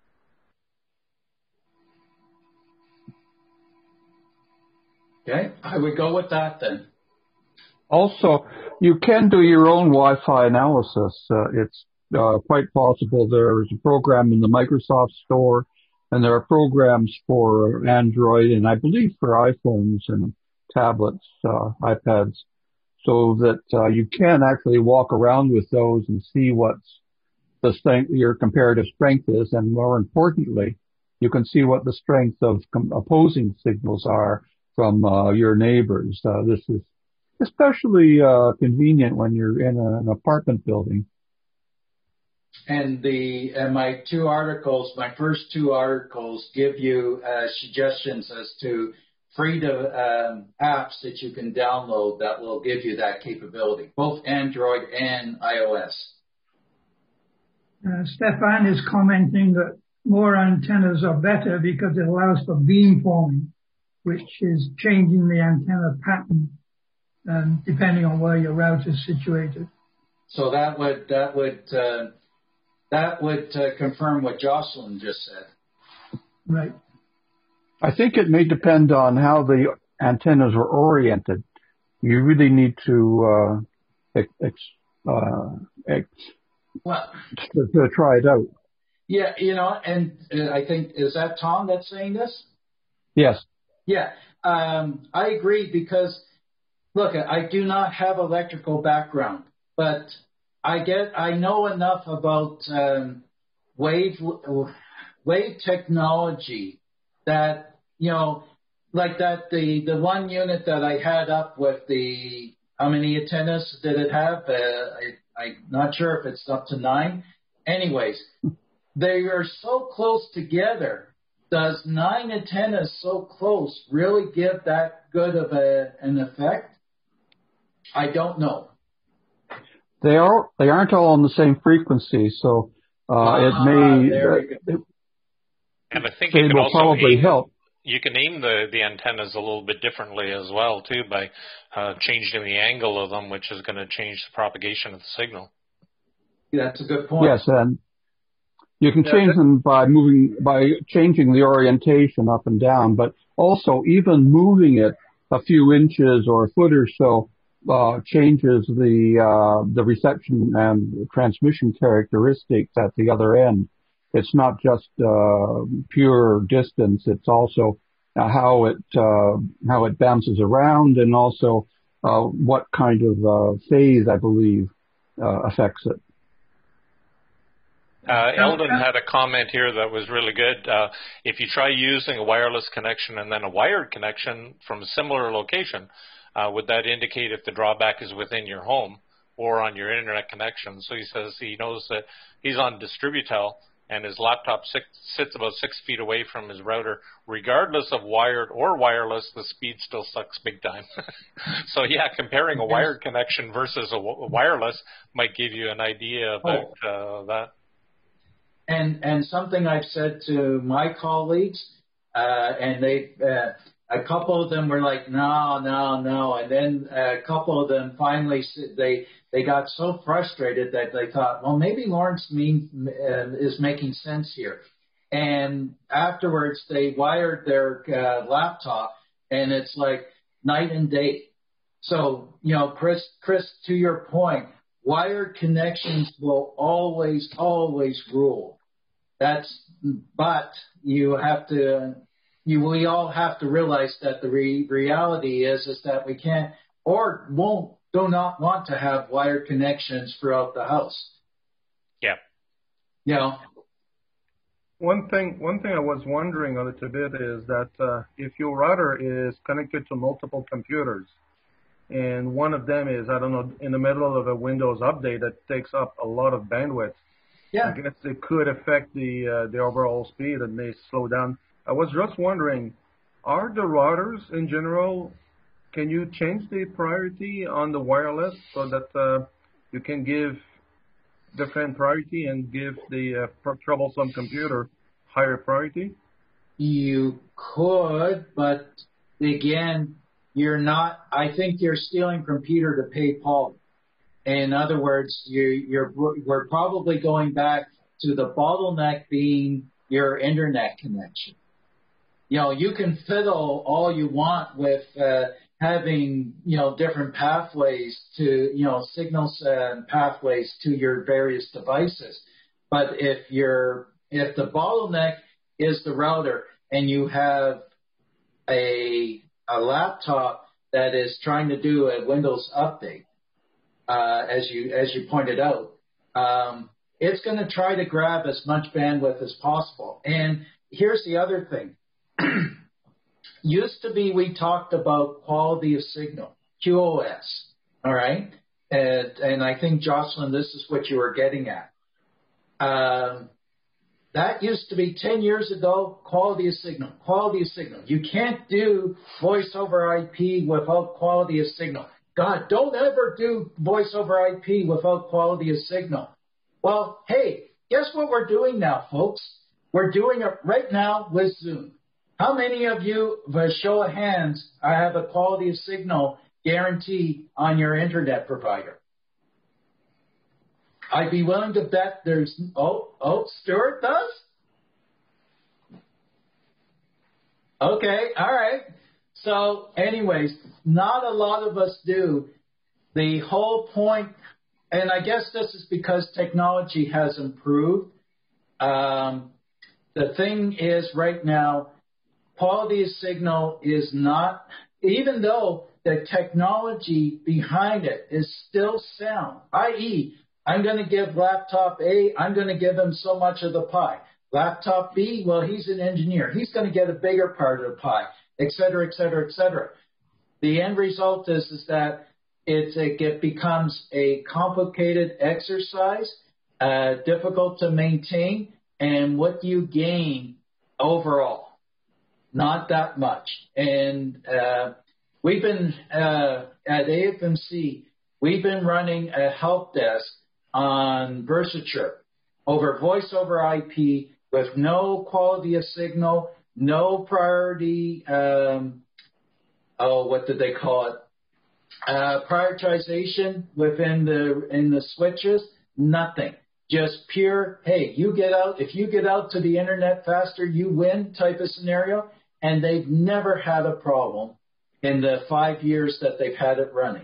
Okay, I would go with that then. Also, you can do your own Wi-Fi analysis. Uh, it's uh, quite possible. There's a program in the Microsoft Store, and there are programs for Android, and I believe for iPhones and tablets, uh, iPads, so that uh, you can actually walk around with those and see what's the strength, your comparative strength is, and more importantly, you can see what the strength of com- opposing signals are from uh, your neighbors. Uh, this is especially uh, convenient when you're in a, an apartment building. And the and my two articles, my first two articles, give you uh, suggestions as to free to, um, apps that you can download that will give you that capability, both Android and iOS. Uh, Stefan is commenting that more antennas are better because it allows for beamforming, which is changing the antenna pattern um, depending on where your router is situated. So that would that would uh, that would uh, confirm what Jocelyn just said. Right. I think it may depend on how the antennas are oriented. You really need to uh, ex, uh, ex, well, to, to try it out. Yeah, you know, and uh, I think, is that Tom that's saying this? Yes. Yeah, um, I agree because, look, I do not have electrical background, but I get, I know enough about um, wave wave technology that, you know, like that the the one unit that I had up with the, how many antennas did it have? Uh, I, I'm not sure if it's up to nine. Anyways, they are so close together. Does nine antennas so close really give that good of a, an effect? I don't know. They are. They aren't all on the same frequency, so uh, ah, it may. Uh, it, and I think they you can will also probably aim, help. You can aim the, the antennas a little bit differently as well too by uh, changing the angle of them, which is going to change the propagation of the signal. Yeah, that's a good point. Yes, and you can change them by moving, by changing the orientation up and down, but also even moving it a few inches or a foot or so uh, changes the uh, the reception and transmission characteristics at the other end. It's not just uh, pure distance; it's also uh, how it uh, how it bounces around, and also uh, what kind of uh, phase, I believe, uh, affects it. Uh, Eldon had a comment here that was really good. Uh, if you try using a wireless connection and then a wired connection from a similar location, uh, would that indicate if the drawback is within your home or on your internet connection? So he says he knows that he's on Distributel and his laptop six, sits about six feet away from his router. Regardless of wired or wireless, the speed still sucks big time. So yeah, comparing a wired connection versus a, w- a wireless might give you an idea about uh, that. And and something I've said to my colleagues, uh, and they, uh, a couple of them were like, no, no, no, and then a couple of them finally they they got so frustrated that they thought, well, maybe Lawrence mean, uh, is making sense here. And afterwards, they wired their uh, laptop, and it's like night and day. So you know, Chris, Chris, to your point, wired connections will always, always rule. That's, but you have to, you, we all have to realize that the re- reality is, is that we can't or won't, do not want to have wired connections throughout the house. Yeah. You know. One thing, one thing I was wondering a little bit is that uh, if your router is connected to multiple computers, and one of them is, I don't know, in the middle of a Windows update that takes up a lot of bandwidth, yeah. I guess it could affect the uh, the overall speed and may slow down. I was just wondering, are the routers in general, can you change the priority on the wireless so that uh, you can give different priority and give the uh, troublesome computer higher priority? You could, but again, you're not. I think you're stealing from Peter to pay Paul. In other words, you, you're we're probably going back to the bottleneck being your internet connection. You know, you can fiddle all you want with uh, having, you know, different pathways to, you know, signals and pathways to your various devices. But if you're, if the bottleneck is the router and you have a, a laptop that is trying to do a Windows update, uh, as you, as you pointed out, um, it's going to try to grab as much bandwidth as possible. And here's the other thing. Used to be we talked about quality of signal, Q O S, all right? And, and I think, Jocelyn, this is what you were getting at. Um, that used to be ten years ago, quality of signal, quality of signal. You can't do voice over I P without quality of signal. God, don't ever do voice over I P without quality of signal. Well, hey, guess what we're doing now, folks? We're doing it right now with Zoom. How many of you, by show of hands, have a quality of signal guarantee on your internet provider? I'd be willing to bet there's, oh, oh, Stuart does? Okay, all right. So anyways, not a lot of us do. The whole point, and I guess this is because technology has improved. Um, the thing is right now, quality of signal is not, even though the technology behind it is still sound, that is, I'm going to give laptop A, I'm going to give him so much of the pie. Laptop B, well, he's an engineer. He's going to get a bigger part of the pie, et cetera, et cetera, et cetera. The end result is, is that it's a, it becomes a complicated exercise, uh, difficult to maintain, and what you gain overall? Not that much. And uh, we've been, uh, at A F M C, we've been running a help desk on Versature over voice over I P with no quality of signal, no priority, um, oh, what did they call it? Uh, prioritization within the, in the switches, nothing. Just pure, hey, you get out, if you get out to the internet faster, you win type of scenario. And they've never had a problem in the five years that they've had it running.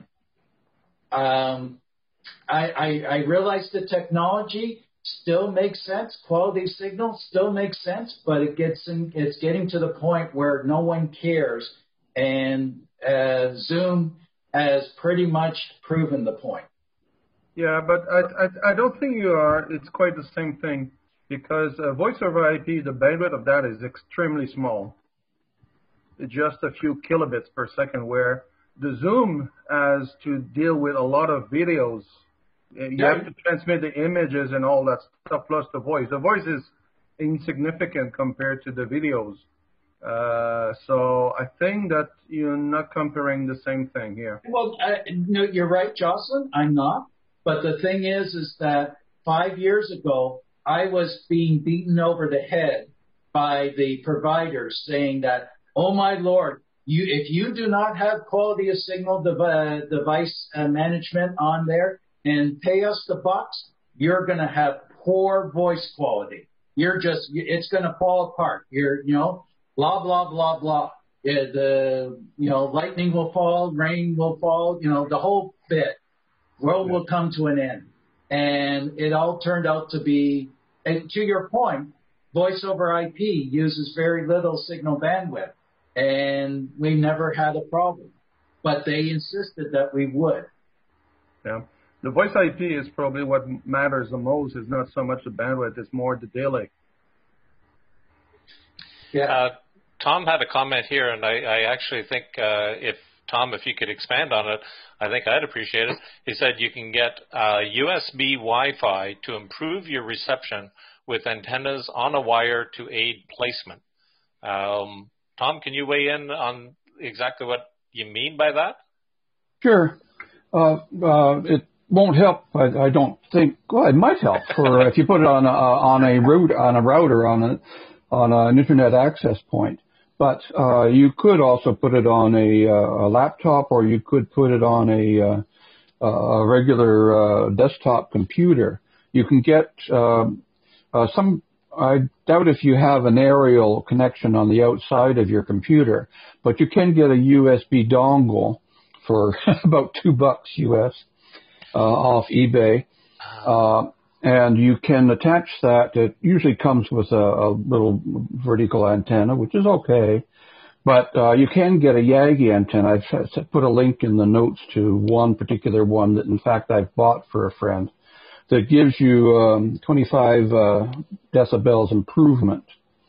Um, I, I, I realize the technology still makes sense. Quality signal still makes sense, but it gets in, it's getting to the point where no one cares. And uh, Zoom has pretty much proven the point. Yeah, but I, I, I don't think you are. It's quite the same thing because uh, voice over I P, the bandwidth of that is extremely small. Just a few kilobits per second, where the Zoom has to deal with a lot of videos. You yeah. have to transmit the images and all that stuff, plus the voice. The voice is insignificant compared to the videos. Uh, so I think that you're not comparing the same thing here. Well, uh, no, you're right, Jocelyn. I'm not. But the thing is, is that five years ago, I was being beaten over the head by the providers saying that, oh, my Lord, you, if you do not have quality of signal dev- device uh, management on there and pay us the bucks, you're going to have poor voice quality. You're just, it's going to fall apart. You're, you know, blah, blah, blah, blah. Yeah, the, you know, lightning will fall, rain will fall, you know, the whole bit. World will come to an end. And it all turned out to be, and to your point, voice over I P uses very little signal bandwidth. And we never had a problem. But they insisted that we would. Yeah. The voice I P is probably what matters the most. It's not so much the bandwidth, it's more the delay. Yeah. Uh, Tom had a comment here, and I, I actually think uh, if, Tom, if you could expand on it, I think I'd appreciate it. He said you can get uh, U S B Wi-Fi to improve your reception with antennas on a wire to aid placement. Um, Tom, can you weigh in on exactly what you mean by that? Sure. Uh, uh, it won't help. I, I don't think. Well, it might help for if you put it on a on a route on a router on a on an internet access point. But uh, you could also put it on a, uh, a laptop, or you could put it on a, uh, a regular uh, desktop computer. You can get um, uh, some. I doubt if you have an aerial connection on the outside of your computer, but you can get a U S B dongle for about two bucks U S uh, off eBay, uh, and you can attach that. It usually comes with a, a little vertical antenna, which is okay, but uh, you can get a Yagi antenna. I've put a link in the notes to one particular one that, in fact, I've bought for a friend, that gives you um, twenty-five uh, decibels improvement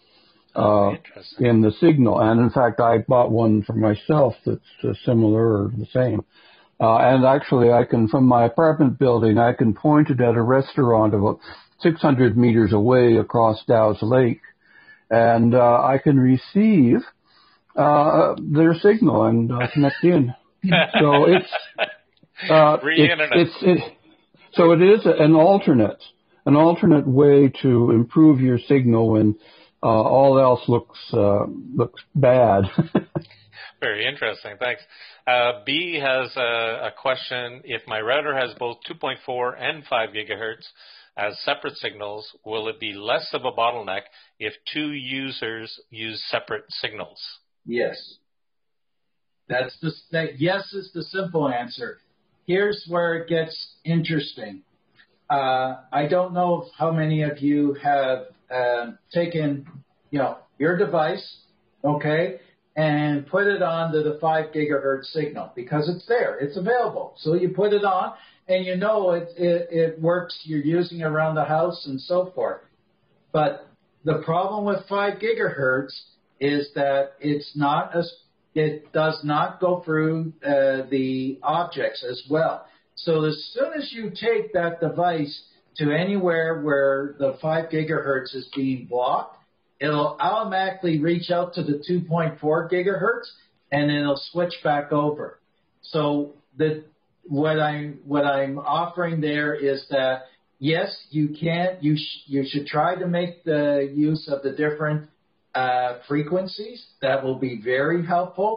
uh, in the signal. And in fact, I bought one for myself that's uh, similar or the same. Uh, and actually, I can, from my apartment building, I can point it at a restaurant about six hundred meters away across Dow's Lake, and uh, I can receive uh, their signal and uh, connect in. So it's uh, it, it's it. So it is an alternate, an alternate way to improve your signal when uh, all else looks uh, looks bad. Very interesting. Thanks. Uh, B has a, a question. If my router has both two point four and five gigahertz as separate signals, will it be less of a bottleneck if two users use separate signals? Yes. That's the that yes is the simple answer. Here's where it gets interesting. Uh, I don't know how many of you have uh, taken, you know, your device, okay, and put it on to the five gigahertz signal because it's there, it's available. So you put it on, and you know it it, it works. You're using it around the house and so forth. But the problem with five gigahertz is that it's not as It does not go through uh, the objects as well. So as soon as you take that device to anywhere where the five gigahertz is being blocked, it'll automatically reach out to the two point four gigahertz, and then it'll switch back over. So the, what I'm what I'm offering there is that yes, you can you sh- you should try to make the use of the different Uh, frequencies. That will be very helpful.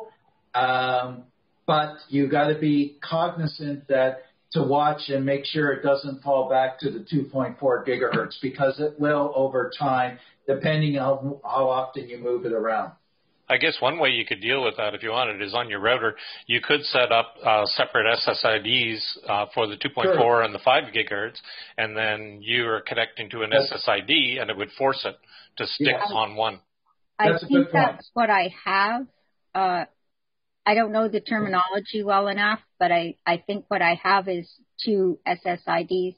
Um, but you got to be cognizant that to watch and make sure it doesn't fall back to the two point four gigahertz because it will over time, depending on how often you move it around. I guess one way you could deal with that if you wanted is on your router, you could set up uh, separate S S I Ds uh, for the two point four sure. and the five gigahertz, and then you are connecting to an that's, S S I D, and it would force it to stick yeah. on one. That's I think that's what I have. Uh, I don't know the terminology well enough, but I, I think what I have is two S S I Ds.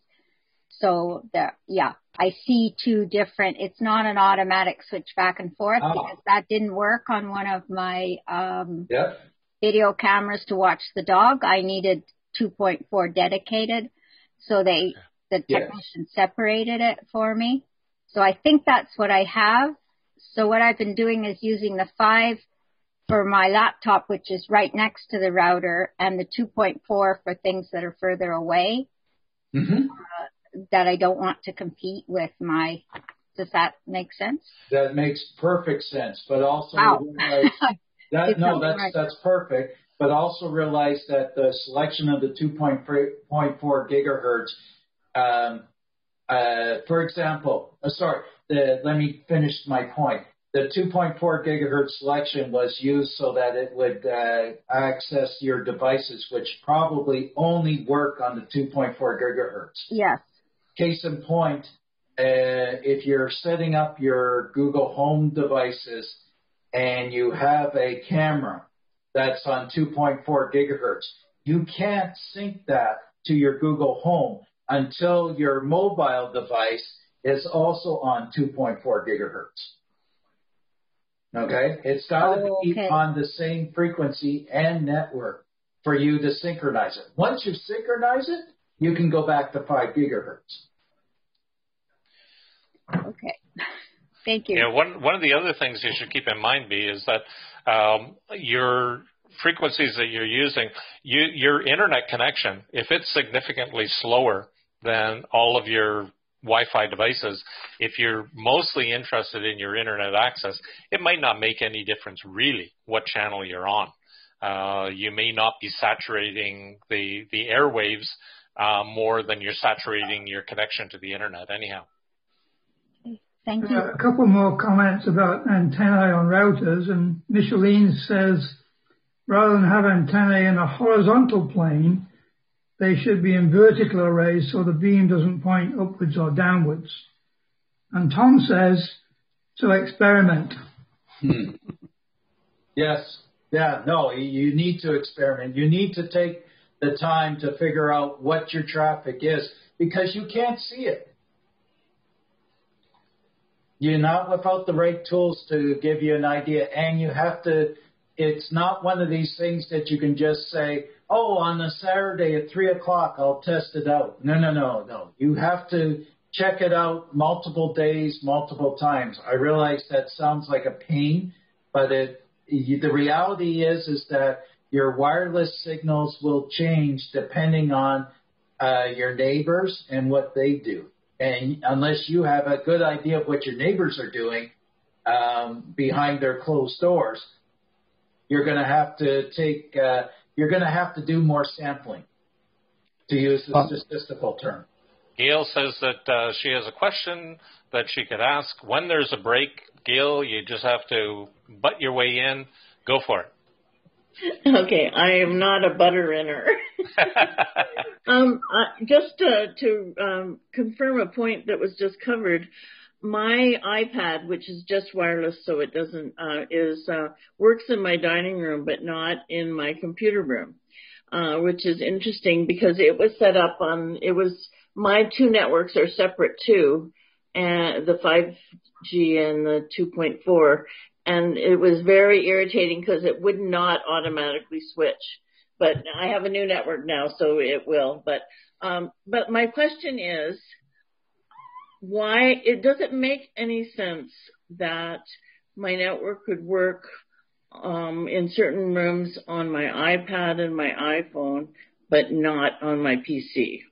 So, there, yeah, I see two different. It's not an automatic switch back and forth oh. because that didn't work on one of my um, yep. video cameras to watch the dog. I needed two point four dedicated. So they the technician yes. separated it for me. So I think that's what I have. So what I've been doing is using the five for my laptop, which is right next to the router, and the two point four for things that are further away mm-hmm. uh, that I don't want to compete with my. Does that make sense? That makes perfect sense. But also, wow. realize that, no, that's right. that's perfect. But also realize that the selection of the two point four gigahertz, um, uh, for example, uh, sorry. The, let me finish my point. The two point four gigahertz selection was used so that it would uh, access your devices, which probably only work on the two point four gigahertz. Yes. Case in point, uh, if you're setting up your Google Home devices and you have a camera that's on two point four gigahertz, you can't sync that to your Google Home until your mobile device is also on two point four gigahertz. Okay? It's got to oh, be okay. on the same frequency and network for you to synchronize it. Once you synchronize it, you can go back to five gigahertz. Okay. Thank you. Yeah, one, one of the other things you should keep in mind, B, is that um, your frequencies that you're using, you, your internet connection, if it's significantly slower than all of your Wi-Fi devices, if you're mostly interested in your internet access, it might not make any difference really what channel you're on. Uh, you may not be saturating the, the airwaves uh, more than you're saturating your connection to the internet anyhow. Thank you. Uh, a couple more comments about antennae on routers, and Micheline says rather than have antennae in a horizontal plane, they should be in vertical arrays so the beam doesn't point upwards or downwards. And Tom says to experiment. Hmm. Yes. Yeah, no, you need to experiment. You need to take the time to figure out what your traffic is because you can't see it. You're not without the right tools to give you an idea, and you have to, it's not one of these things that you can just say, oh, on a Saturday at three o'clock, I'll test it out. No, no, no, no. You have to check it out multiple days, multiple times. I realize that sounds like a pain, but it, the reality is, is that your wireless signals will change depending on uh, your neighbors and what they do. And unless you have a good idea of what your neighbors are doing um, behind their closed doors, you're going to have to take, uh, you're going to have to do more sampling, to use the statistical term. Gail says that uh, she has a question that she could ask. When there's a break, Gail, you just have to butt your way in. Go for it. Okay, I am not a butter-inner. um, uh, just uh, to um, confirm a point that was just covered, my iPad, which is just wireless, so it doesn't uh, is uh, works in my dining room, but not in my computer room, uh, which is interesting because it was set up on. It was my two networks are separate too, and the five G and the two point four. And it was very irritating because it would not automatically switch. But I have a new network now, so it will. But um, but my question is, why it doesn't make any sense that my network could work um, in certain rooms on my iPad and my iPhone, but not on my P C.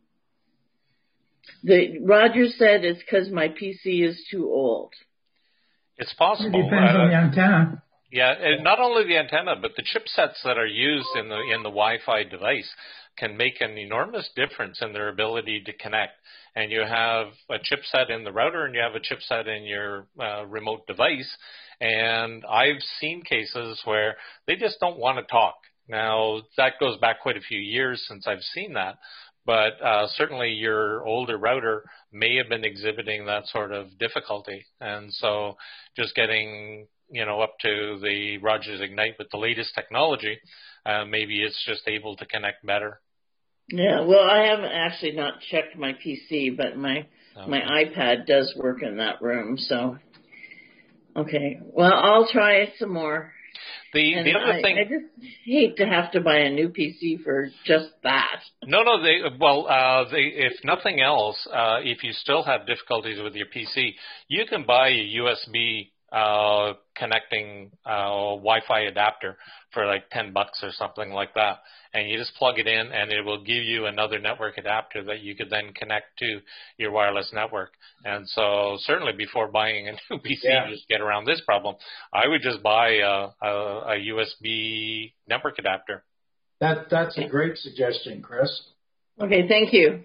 The Roger said it's because my P C is too old. It's possible. It depends uh, on the antenna. Yeah, and not only the antenna, but the chipsets that are used in the in the Wi-Fi device can make an enormous difference in their ability to connect. And you have a chipset in the router, and you have a chipset in your uh, remote device. And I've seen cases where they just don't want to talk. Now, that goes back quite a few years since I've seen that. But uh, certainly your older router may have been exhibiting that sort of difficulty. And so just getting, you know, up to the Rogers Ignite with the latest technology, uh, maybe it's just able to connect better. Yeah, well, I haven't actually not checked my P C, but my okay. my iPad does work in that room. So, okay. Well, I'll try some more. The, and the other I, thing, I just hate to have to buy a new P C for just that. No, no. They well, uh, they, if nothing else, uh, if you still have difficulties with your P C, you can buy a U S B uh, connecting uh, Wi-Fi adapter for like ten bucks or something like that, and you just plug it in, and it will give you another network adapter that you could then connect to your wireless network. And so, certainly, before buying a new P C, yeah. just get around this problem, I would just buy a, a, a U S B network adapter. That that's a great suggestion, Chris. Okay, thank you.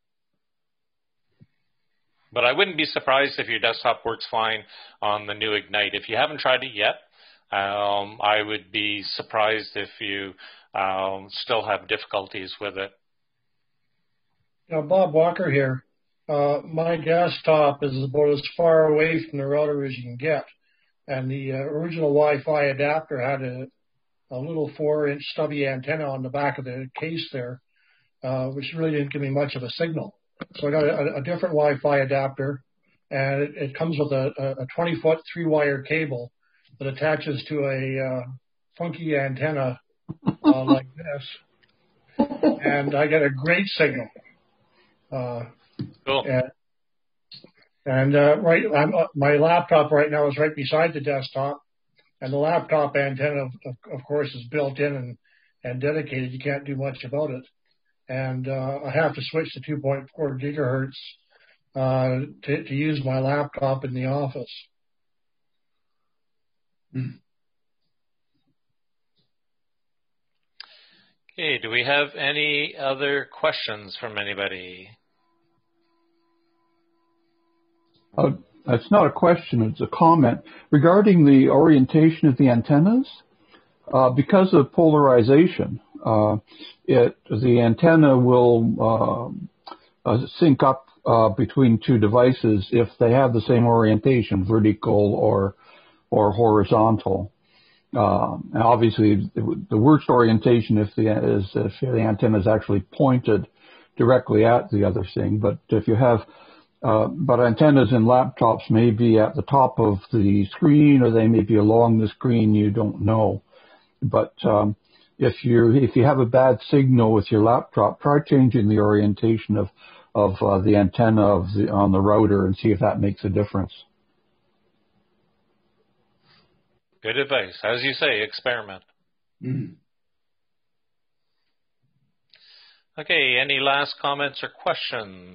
But I wouldn't be surprised if your desktop works fine on the new Ignite. If you haven't tried it yet, um, I would be surprised if you um, still have difficulties with it. Now, Bob Walker here. Uh, my desktop is about as far away from the router as you can get. And the uh, original Wi-Fi adapter had a, a little four-inch stubby antenna on the back of the case there, uh, which really didn't give me much of a signal. So I got a, a different Wi-Fi adapter, and it, it comes with a, a twenty-foot three-wire cable that attaches to a uh, funky antenna uh, like this, and I get a great signal. Uh, cool. And, and uh, right, I'm, uh, my laptop right now is right beside the desktop, And the laptop antenna, of, of course, is built in and, and dedicated. You can't do much about it. And uh, I have to switch to two point four gigahertz uh, to, to use my laptop in the office. Mm. Okay, do we have any other questions from anybody? Uh, it's not a question, it's a comment. Regarding the orientation of the antennas, uh, because of polarization, uh, it, the antenna will uh, uh, sync up uh, between two devices if they have the same orientation, vertical or or horizontal. Uh, and obviously, the worst orientation if the is if the antenna is actually pointed directly at the other thing. But if you have, uh, but antennas in laptops may be at the top of the screen, or they may be along the screen. You don't know. But um, if you if you have a bad signal with your laptop, try changing the orientation of of uh, the antenna of the on the router and see if that makes a difference. Good advice. As you say, experiment. Mm. Okay, any last comments or questions?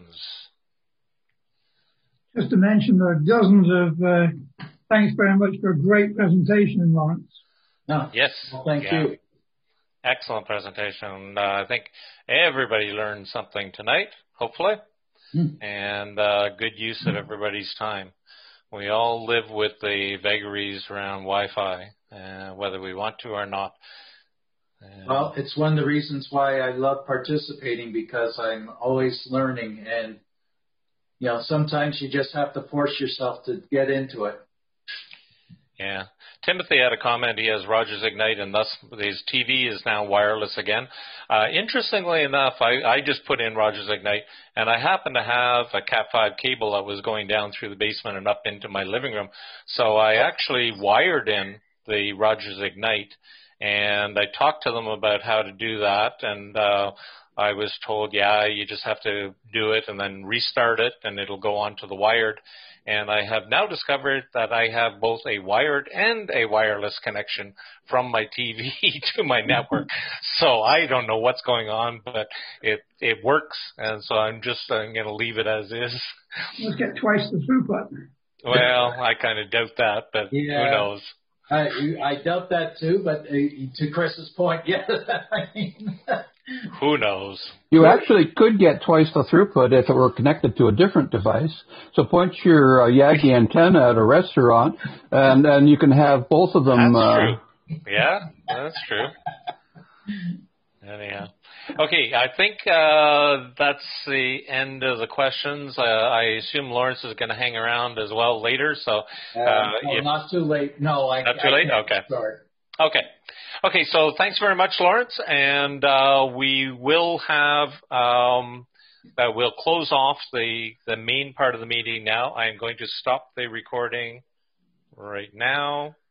Just to mention, there are dozens of uh, thanks very much for a great presentation, Lawrence. No. Yes. Well, thank yeah. you. Excellent presentation. Uh, I think everybody learned something tonight, hopefully, Mm. and uh, good use of everybody's time. We all live with the vagaries around Wi-Fi, uh, whether we want to or not. And Well, it's one of the reasons why I love participating, because I'm always learning, and you know, sometimes you just have to force yourself to get into it. Yeah. Timothy had a comment. He has Rogers Ignite, and thus his T V is now wireless again. Uh, interestingly enough, I, I just put in Rogers Ignite, and I happen to have a cat five cable that was going down through the basement and up into my living room. So I actually wired in the Rogers Ignite, and I talked to them about how to do that, and uh, I was told, yeah, you just have to do it and then restart it, and it'll go on to the wired. And I have now discovered that I have both a wired and a wireless connection from my T V to my network. So I don't know what's going on, but it it works. And so I'm just I'm going to leave it as is. Let's get twice the throughput. Well, I kind of doubt that, but Yeah. who knows? I, I doubt that too, but uh, to Chris's point, yes. I mean, Who knows? You actually could get twice the throughput if it were connected to a different device. So point your uh, Yagi antenna at a restaurant, and then you can have both of them. That's uh, true. Yeah, that's true. Anyhow. Okay, I think uh, that's the end of the questions. Uh, I assume Lawrence is going to hang around as well later. So, uh, uh, no, if, not too late. No, I not too I late. can't Okay. start. Okay. Okay. So thanks very much, Lawrence, and uh, we will have um, uh, we'll close off the the main part of the meeting now. I am going to stop the recording right now.